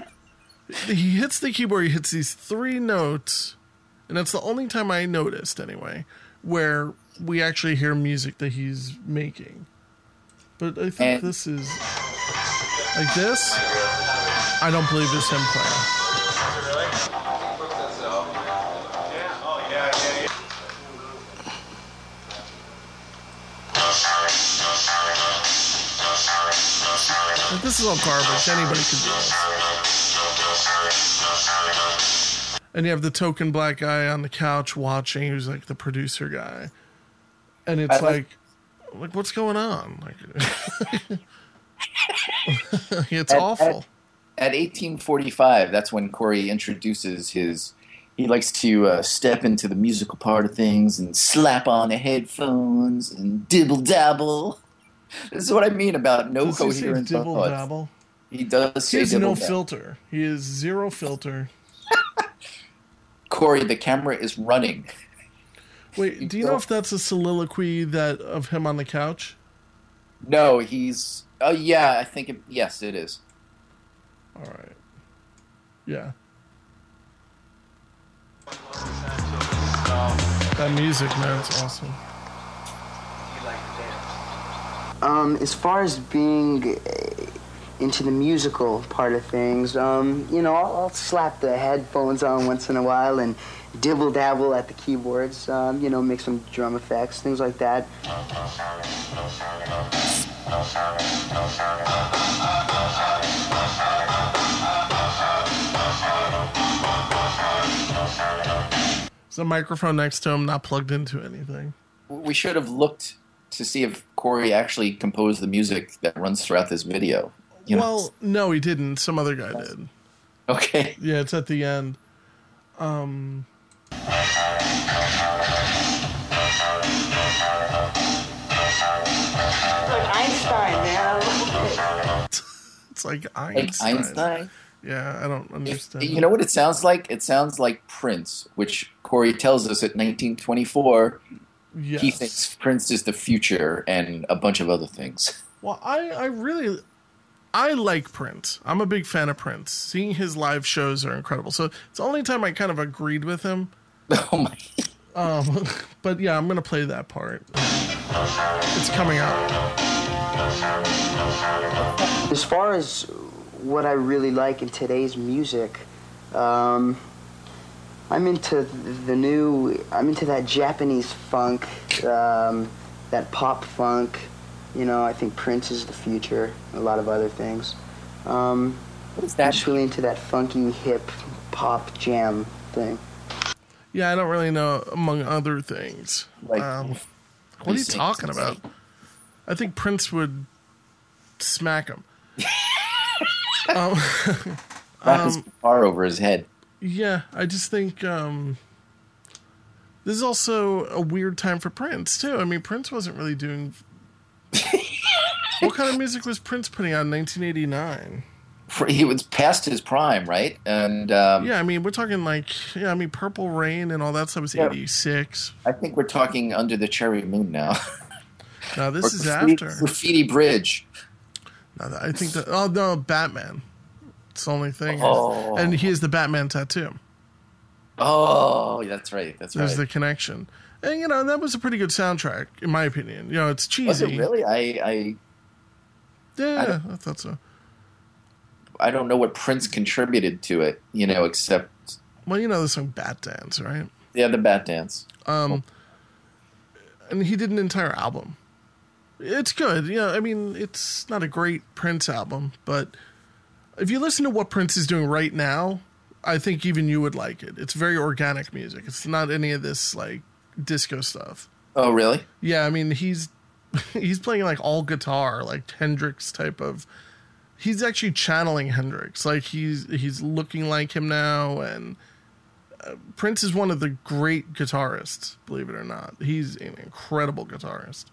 He hits the keyboard. He hits these three notes, and that's the only time I noticed, anyway, where we actually hear music that he's making. But I think And- this is like this. I don't believe it's him playing. Like, this is all garbage. Anybody could do this. And you have the token black guy on the couch watching, who's like the producer guy. And it's I like, like, like, what's going on? Like, it's at, awful. At, at eighteen forty-five, that's when Corey introduces his. He likes to uh, step into the musical part of things and slap on the headphones and dibble dabble. This is what I mean about no Does he say coherence. of dibble thoughts. dabble? He does say He has dibble no dabble. filter. He is zero filter. Corey, the camera is running. Wait, do you know if that's a soliloquy that of him on the couch? No, he's. Oh yeah, I think it, yes, it is. All right. Yeah. That music, man, it's awesome. Um, as far as being uh, into the musical part of things, um, you know, I'll, I'll slap the headphones on once in a while and dibble dabble at the keyboards, um, you know, make some drum effects, things like that. There's a microphone next to him, not plugged into anything. We should have looked to see if Corey actually composed the music that runs throughout this video. You know? Well, no, he didn't. Some other guy did. Okay. Yeah, it's at the end. Um... Like Einstein, man. It's like Like Einstein. Einstein. Yeah, I don't understand. You know what it sounds like? It sounds like Prince, which Corey tells us at nineteen twenty-four. Yes. He thinks Prince is the future and a bunch of other things. Well, I, I really, I like Prince. I'm a big fan of Prince. Seeing his live shows are incredible. So it's the only time I kind of agreed with him. Oh my! Um, but yeah, I'm gonna play that part. It's coming out. As far as what I really like in today's music, um, I'm into the new, I'm into that Japanese funk, um, that pop funk. You know, I think Prince is the future, a lot of other things. Um, What is that? I'm just really into that funky, hip, pop jam thing. Yeah, I don't really know, among other things. Like, um, what are you these talking things. about? I think Prince would smack him. um, Wrap his um, guitar over his head. Yeah, I just think um, this is also a weird time for Prince, too. I mean, Prince wasn't really doing... What kind of music was Prince putting out in nineteen eighty-nine? He was past his prime, right? And um, Yeah, I mean, we're talking like, yeah, I mean, Purple Rain and all that stuff was Yeah. eighty-six. I think we're talking Under the Cherry Moon now. Now, this Or is Graffiti- after. Graffiti Bridge. No, I think that, oh, no, Batman. It's the only thing. Oh. And he has the Batman tattoo. Oh, that's right. That's There's right. the connection. And, you know, that was a pretty good soundtrack, in my opinion. You know, it's cheesy. Was it really? I, I Yeah, I I, thought so. I don't know what Prince contributed to it, you know, except Well, you know the song Bat Dance, right? yeah, the Bat Dance. Um, and he did an entire album. It's good. You know, I mean, it's not a great Prince album, but if you listen to what Prince is doing right now, I think even you would like it. It's very organic music. It's not any of this, like, disco stuff. Oh, really? Yeah, I mean, he's he's playing, like, all guitar, like Hendrix type of... He's actually channeling Hendrix. Like, he's he's looking like him now, and uh, Prince is one of the great guitarists, believe it or not. He's an incredible guitarist.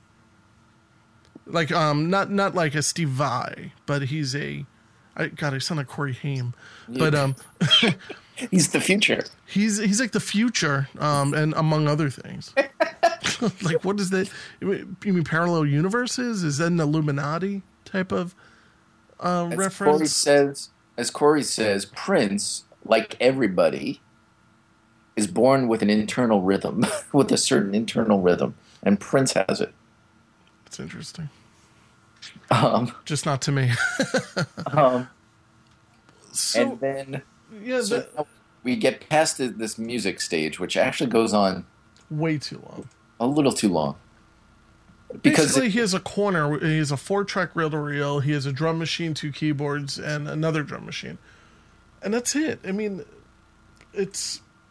Like, um, not not like a Steve Vai, but he's a... I, God, I sound like Corey Haim. But um, He's the future. he's he's like the future, um, and among other things. Like, what is that? You mean parallel universes? Is that an Illuminati type of uh, As Corey reference? says, as Corey says, Prince, like everybody, is born with an internal rhythm, with a certain internal rhythm, and Prince has it. It's interesting. Um, Just not to me. um, So, and then yeah, so that, we get past th- this music stage, which actually goes on way too long. a little too long. Because Basically, it- he has a corner. He has a four-track reel-to-reel. He has a drum machine, two keyboards, and another drum machine, and that's it. I mean, it's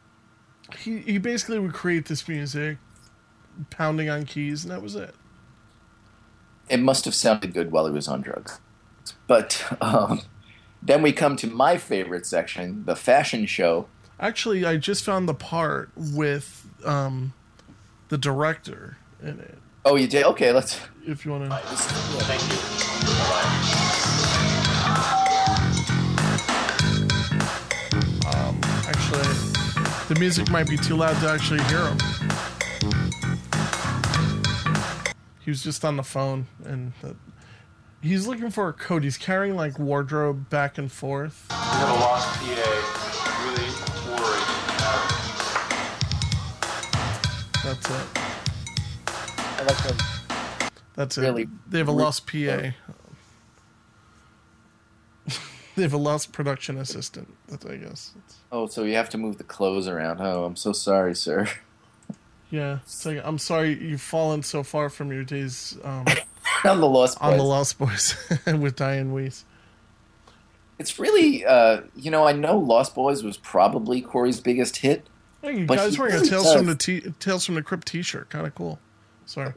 he he basically would create this music, pounding on keys, and that was it. It must have sounded good while he was on drugs. But um, then we come to my favorite section, the fashion show. Actually, I just found the part with um, the director in it. Oh, you did? Okay, let's... If you want to... Thank you. Um, actually, the music might be too loud to actually hear him. He was just on the phone, and the, he's looking for a coat. He's carrying, like, wardrobe back and forth. We have a lost P A. Really worried. That's it. I like them. That's it. Really? They have a lost P A. They have a lost production assistant. That's, I guess. That's... Oh, so you have to move the clothes around. Oh, I'm so sorry, sir. Yeah, it's like, I'm sorry you've fallen so far from your days um, on the Lost Boys. On the Lost Boys with Diane Weiss. It's really, uh, you know, I know Lost Boys was probably Corey's biggest hit. Hey, you but guys wearing really a Tales does. from the T- Tales from the Crypt T-shirt, kind of cool. Sorry.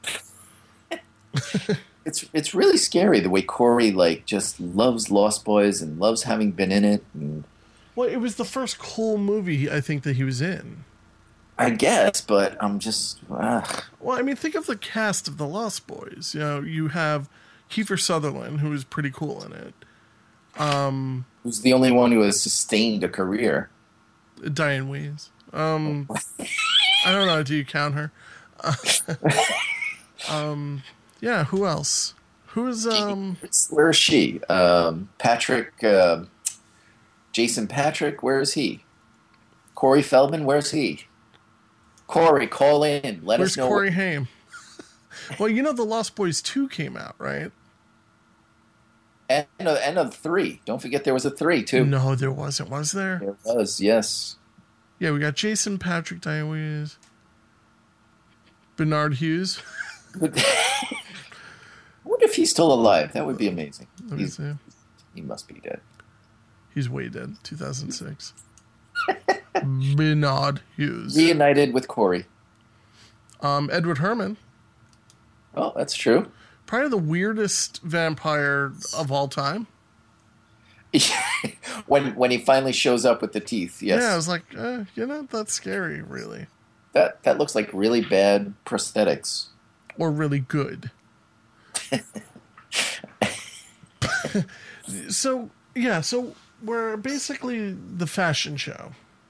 It's it's really scary the way Corey like just loves Lost Boys and loves having been in it. And Well, it was the first cool movie I think that he was in. I guess, but I'm just. Ugh. Well, I mean, think of the cast of the Lost Boys. You know, you have Kiefer Sutherland, who was pretty cool in it. Um, Who's the only one who has sustained a career? Diane Weiss. Um, I don't know. Do you count her? um, yeah. Who else? Who is um? Where is she? Um, Patrick. Uh, Jason Patrick. Where is he? Corey Feldman. Where's he? Corey, call in. Let Where's us know. Corey Haim? Well, you know, The Lost Boys two came out, right? And of, and of three. Don't forget there was a three, too. No, there wasn't. Was there? There was, yes. Yeah, we got Jason Patrick, Diane Weiss, Bernard Hughes. I wonder if he's still alive. That would be amazing. Let me He's, see. he must be dead. He's way dead. two thousand six. Bernard Hughes. Reunited with Corey. Um, Edward Herrmann. Oh, that's true. Probably the weirdest vampire of all time. when when he finally shows up with the teeth, yes. Yeah, I was like, eh, you know, that's scary, really. That that looks like really bad prosthetics. Or really good. So, yeah, so we're basically the fashion show.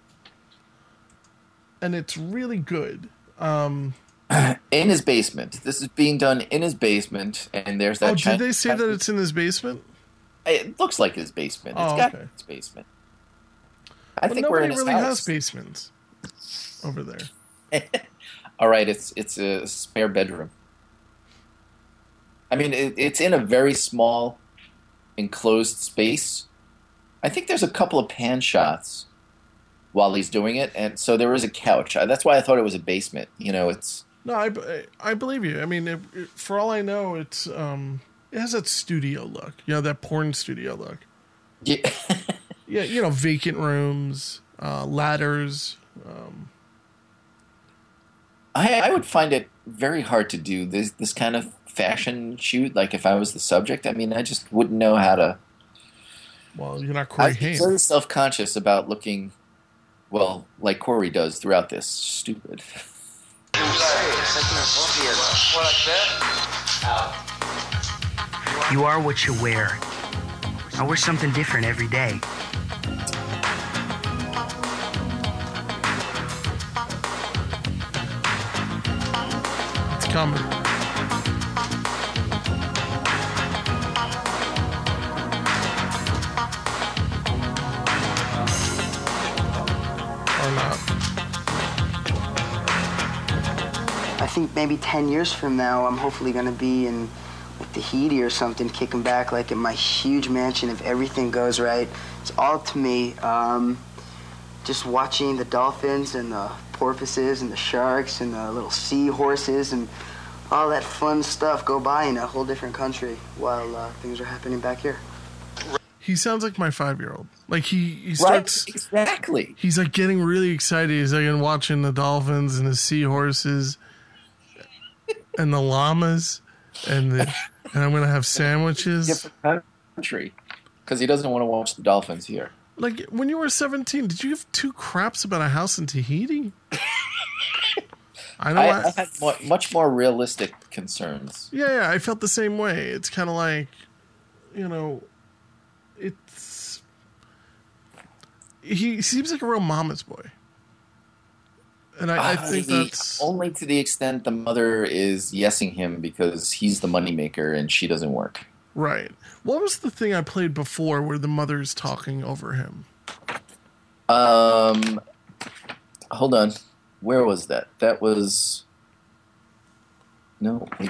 And it's really good. Um, in his basement. This is being done in his basement, and there's that. Oh, China- did they say that it's in his basement? It looks like his basement. It's Oh, got okay. his basement. I But think we're nobody in his really house. has basements over there. All right, it's it's a spare bedroom. I mean, it, it's in a very small, enclosed space. I think there's a couple of pan shots while he's doing it, and so there is a couch. I, that's why I thought it was a basement. You know, it's No, I, I believe you. I mean, it, it, for all I know, it's um, it has that studio look. You know, that porn studio look. Yeah, yeah. You know, vacant rooms, uh, ladders. Um, I, I would find it very hard to do this this kind of fashion shoot. Like if I was the subject, I mean, I just wouldn't know how to. Well, you're not Corey I'm Haim. very self-conscious about looking, well, like Corey does throughout this. Stupid. You are what you wear. I wear something different every day. It's coming. Or not. I think maybe ten years from now, I'm hopefully going to be in like Tahiti or something, kicking back like in my huge mansion if everything goes right. It's all up to me. Um, just watching the dolphins and the porpoises and the sharks and the little seahorses and all that fun stuff go by in a whole different country while uh, things are happening back here. He sounds like my five-year-old. Like he, he starts right, exactly. He's like getting really excited. He's like watching the dolphins and the seahorses and the llamas and the and I'm gonna have sandwiches. Different country, because he doesn't want to watch the dolphins here. Like when you were seventeen, did you give two craps about a house in Tahiti? I know. I, I, I had mo- much more realistic concerns. Yeah, yeah, I felt the same way. It's kind of like, you know, it's he seems like a real mama's boy, and I, I think Uh, that's only to the extent the mother is yesing him because he's the moneymaker and she doesn't work. right. What was the thing I played before where the mother's talking over him? Um, hold on. Where was that? That was no. Wait.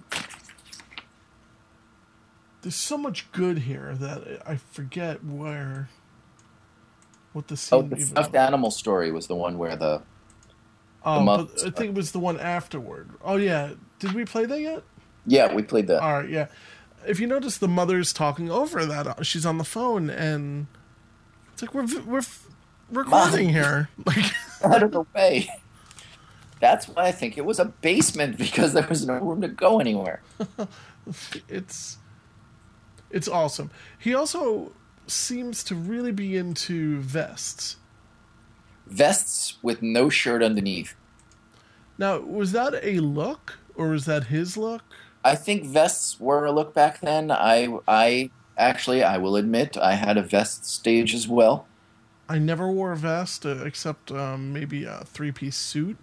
There's so much good here that I forget where. What the Oh, scene the even stuffed was. animal story was the one where the. Oh, the but mother- I think it was the one afterward. Oh yeah, did we play that yet? Yeah, we played that. All right, yeah. If you notice, the mother's talking over that. She's on the phone, and it's like we're we're recording Mom. here. Like Out of the way. That's why I think it was a basement, because there was no room to go anywhere. it's it's awesome. He also seems to really be into vests. Vests with no shirt underneath. Now, was that a look, or was that his look? I think vests were a look back then. I, I actually, I will admit, I had a vest stage as well. I never wore a vest uh, except um, maybe a three-piece suit.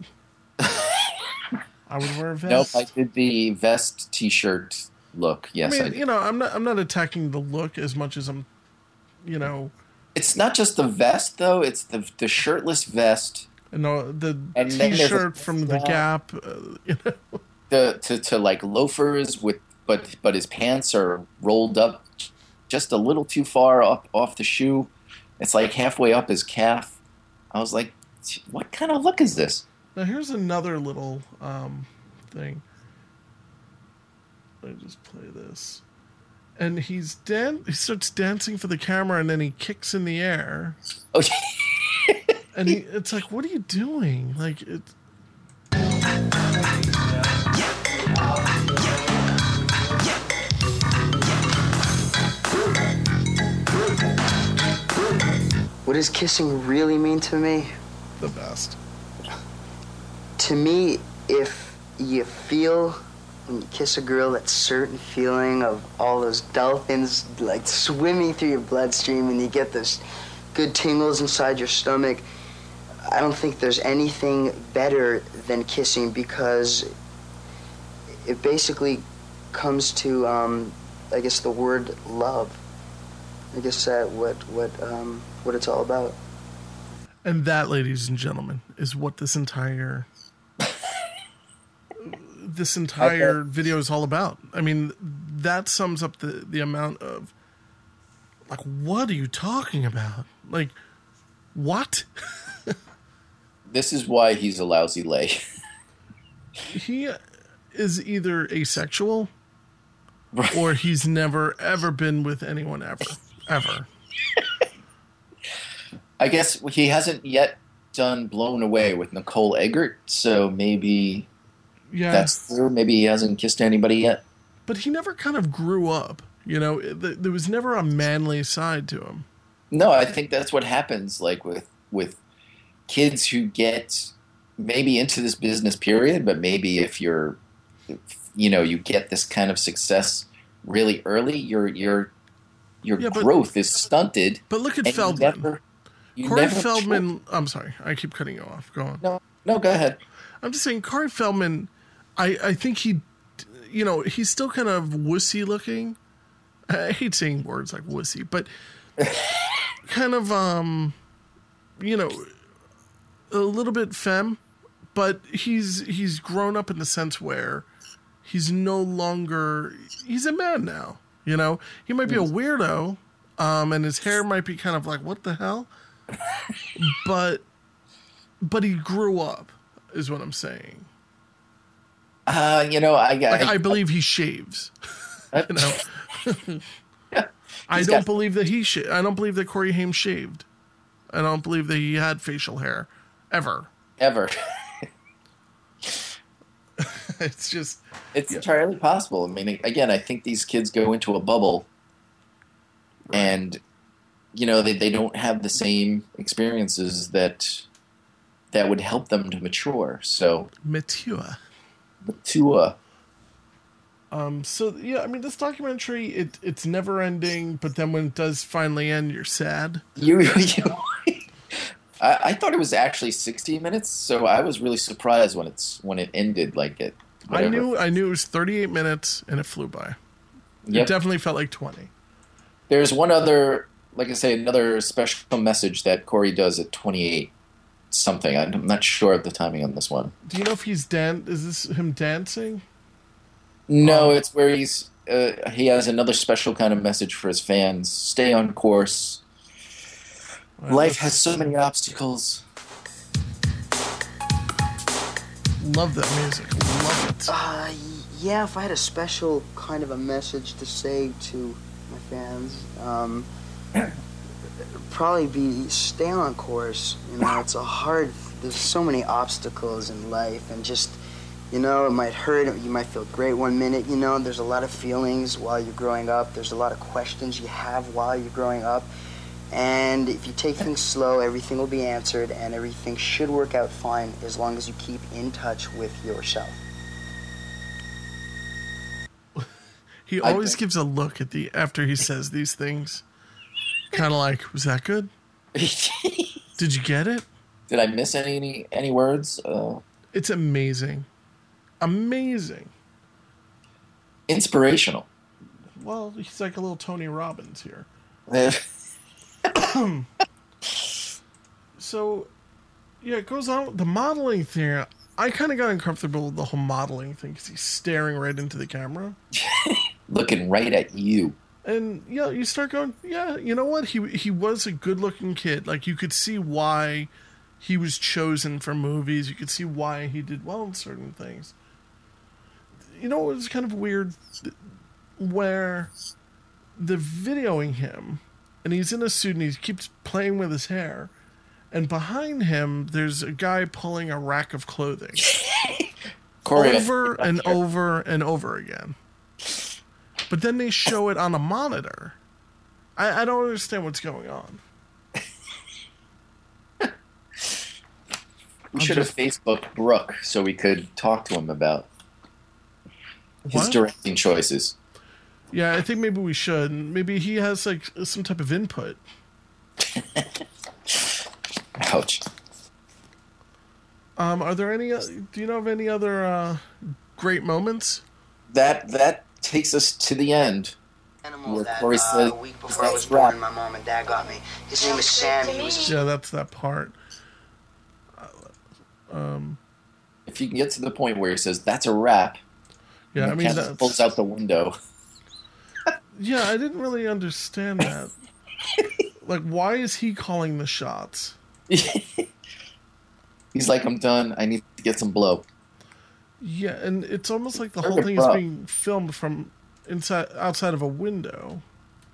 I would wear a vest. Nope, I did the vest T-shirt look. Yes, I I, mean, did. you know, I'm not. I'm not attacking the look as much as I'm, you know. It's not just the vest though; it's the the shirtless vest. No, the And then there's a- T-shirt from the yeah. Gap. Uh, you know, The to, to like loafers with, but but his pants are rolled up just a little too far up off the shoe. It's like halfway up his calf. I was like, what kind of look is this? now here's another little um, thing. Let me just play this. And he's dan- he starts dancing for the camera, and then he kicks in the air. Oh, and he, it's like, what are you doing? Like it. What does kissing really mean to me? The best. To me, if you feel when you kiss a girl that certain feeling of all those dolphins like swimming through your bloodstream and you get those good tingles inside your stomach, I don't think there's anything better than kissing, because it basically comes to, um, I guess, the word love. I guess that what what um, what it's all about. And that, ladies and gentlemen, is what this entire this entire video is all about. I mean, that sums up the, the amount of, like, what are you talking about? Like, what? This is why he's a lousy lay. He is either asexual or he's never, ever been with anyone ever. Ever. I guess he hasn't yet done Blown Away with Nicole Eggert, so maybe Yeah. that's true. Maybe he hasn't kissed anybody yet. But he never kind of grew up. You know, It- there was never a manly side to him. No, I think that's what happens, like with with kids who get maybe into this business period, but maybe if you're, you know, you get this kind of success really early, your your your Yeah, but- growth is stunted. But look at and you Feldman. never- you Corey never- Feldman. I'm sorry, I keep cutting you off. Go on. No, no, go ahead. I'm just saying, Corey Feldman. I I think he, you know, he's still kind of wussy looking. I hate saying words like wussy, but kind of um, you know, a little bit femme. But he's he's grown up in the sense where he's no longer he's a man now. You know, he might be a weirdo, um, and his hair might be kind of like, what the hell? but but he grew up, is what I'm saying. Uh, you know, I, I Like, I believe he shaves. You know, I He's don't got- believe that he. Sh- I don't believe that Corey Haim shaved. I don't believe that he had facial hair, ever. Ever. It's just. It's entirely possible. I mean, again, I think these kids go into a bubble, and you know they, they don't have the same experiences that that would help them to mature. So mature, mature. Um. So yeah, I mean, this documentary it it's never ending, but then when it does finally end, you're sad. You, you I, I thought it was actually sixty minutes, so I was really surprised when it's when it ended like it. I Whatever. knew I knew it was thirty-eight minutes, and it flew by. Yep. It definitely felt like twenty. There's one other, like I say, another special message that Corey does at twenty-eight something. I'm not sure of the timing on this one. Do you know if he's dan? Is this him dancing? No, it's where he's uh, he has another special kind of message for his fans. Stay on course. Well, Life has so many obstacles. Love that music. Love it. Uh, yeah, if I had a special kind of a message to say to my fans, um, it'd probably be stay on course. You know, it's a hard, there's so many obstacles in life, and just, you know, it might hurt, you might feel great one minute, you know, there's a lot of feelings while you're growing up, there's a lot of questions you have while you're growing up. And if you take things slow, everything will be answered, and everything should work out fine as long as you keep in touch with yourself. He always gives a look at the after he says these things, kind of like, "Was that good? Did you get it? Did I miss any any, any words?" Uh, it's amazing, amazing, inspirational. Well, he's like a little Tony Robbins here. So, yeah, it goes on. The modeling thing, I kind of got uncomfortable with the whole modeling thing because he's staring right into the camera. Looking right at you. And, yeah, you start going, yeah, you know what? He he was a good-looking kid. Like, you could see why he was chosen for movies. You could see why he did well in certain things. You know, it was kind of weird where they're videoing him, and he's in a suit, and he keeps playing with his hair. And behind him, there's a guy pulling a rack of clothing. Corey, over and over and over again. But then they show it on a monitor. I, I don't understand what's going on. We should have Facebooked Brooke so we could talk to him about his What? directing choices. Yeah, I think maybe we should. Maybe he has like some type of input. Ouch. Um, are there any? Uh, do you know of any other uh, great moments? That that takes us to the end. Animal Where that Corey uh, said, a week before I was born, my mom and dad got me. His name was Sam. He was Yeah, that's that part. Um, if you can get to the point where he says that's a wrap, yeah, and I the mean, cat that's, pulls out the window. yeah, I didn't really understand that. Like, why is he calling the shots? He's like, I'm done. I need to get some blow. Yeah, and it's almost like the Perfect whole thing is prop. being filmed from inside, outside of a window.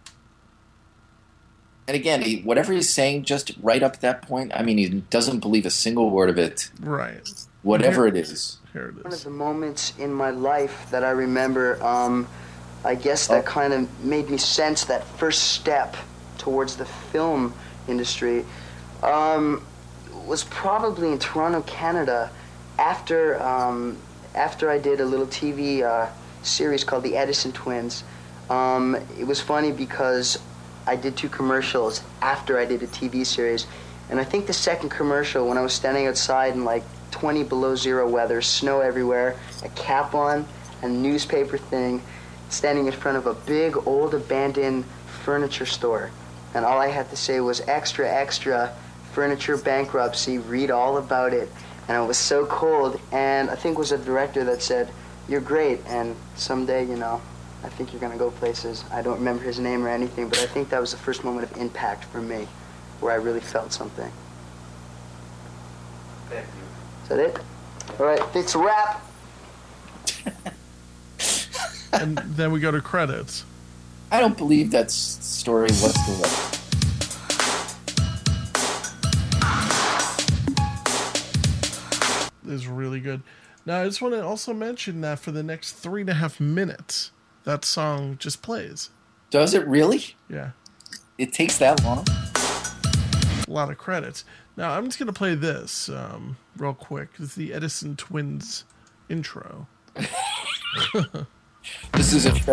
And again, he, whatever he's saying, just right up at that point, I mean, he doesn't believe a single word of it. Right. Whatever Here- it is. Here it one is. of the moments in my life that I remember. Um, I guess that kind of made me sense that first step towards the film industry. Um, was probably in Toronto, Canada, after um, after I did a little T V uh, series called The Edison Twins. Um, it was funny because I did two commercials after I did a T V series, and I think the second commercial, when I was standing outside in like twenty below zero weather, snow everywhere, a cap on, a newspaper thing, standing in front of a big old abandoned furniture store, and all I had to say was extra, extra. Furniture bankruptcy, read all about it. And it was so cold, and I think it was a director that said, you're great, and someday, you know, I think you're gonna go places. I don't remember his name or anything, but I think that was the first moment of impact for me, where I really felt something. Thank you. Is that it? All right, it's a wrap. And then we go to credits. I don't believe that s- story whatsoever. Is really good. Now, I just want to also mention that for the next three and a half minutes, that song just plays. Does it really? Yeah. It takes that long? A lot of credits. Now, I'm just going to play this um, real quick. It's the Edison Twins intro. This is a show.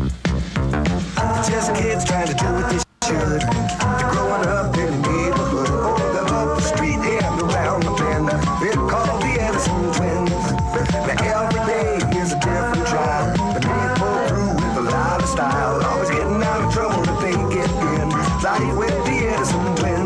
Just kids trying to do what they should. They're growing up in the neighborhood, or they're up the street and around the bend. They're called the Edison Twins. Now every day is a different trial, but they pull through with a lot of style. Always getting out of trouble that they get in. Life with the Edison Twins.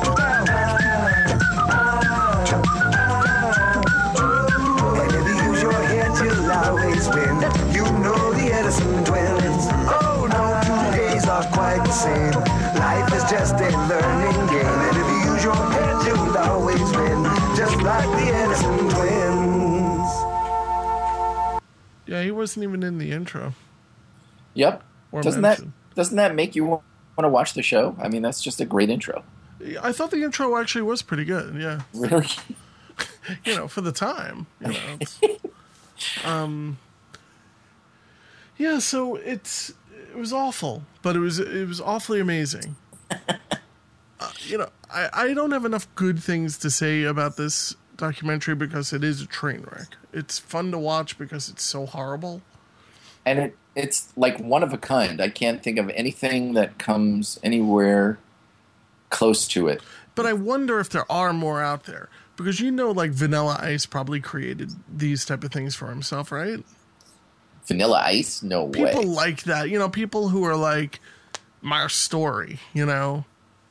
And if you use your head, you'll always win. You know the Edison Twins. Oh no, two days are quite the same. Life is just a learning game. And if you use your head, you'll always win. Just like the Edison Twins. Yeah, he wasn't even in the intro. Yep. Or Doesn't mentioned. that doesn't that make you want to watch the show? I mean, that's just a great intro. I thought the intro actually was pretty good. Yeah. Really? You know, for the time. You know, it's- um. Yeah, so it's it was awful, but it was it was awfully amazing. Uh, you know, I, I don't have enough good things to say about this documentary because it is a train wreck. It's fun to watch because it's so horrible. And it it's like one of a kind. I can't think of anything that comes anywhere close to it. But I wonder if there are more out there. Because you know, like, Vanilla Ice probably created these type of things for himself, right? Vanilla Ice? No People way. like that. You know, people who are like, my story, you know?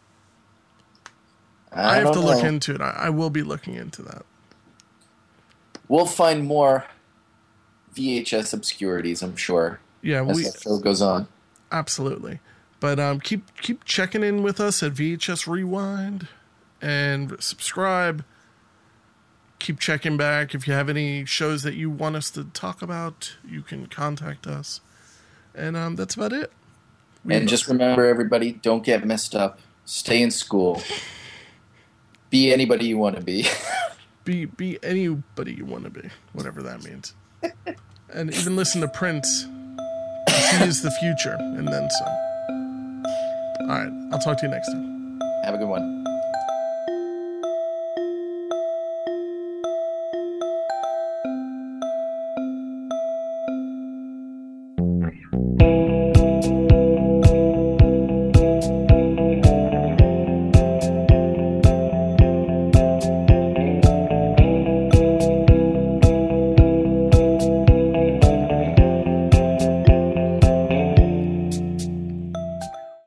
I, I, have don't to look know. into it. I, I will be looking into that. We'll find more V H S obscurities, I'm sure. Yeah, as we the show goes on. Absolutely. But um, keep keep checking in with us at V H S Rewind and subscribe. Keep checking back. If you have any shows that you want us to talk about, you can contact us. And um, that's about it. We And just remember, everybody, don't get messed up. Stay in school. Be anybody you want to be. be be anybody you want to be, whatever that means. And even listen to Prince. He is the future, and then some. All right, I'll talk to you next time. Have a good one.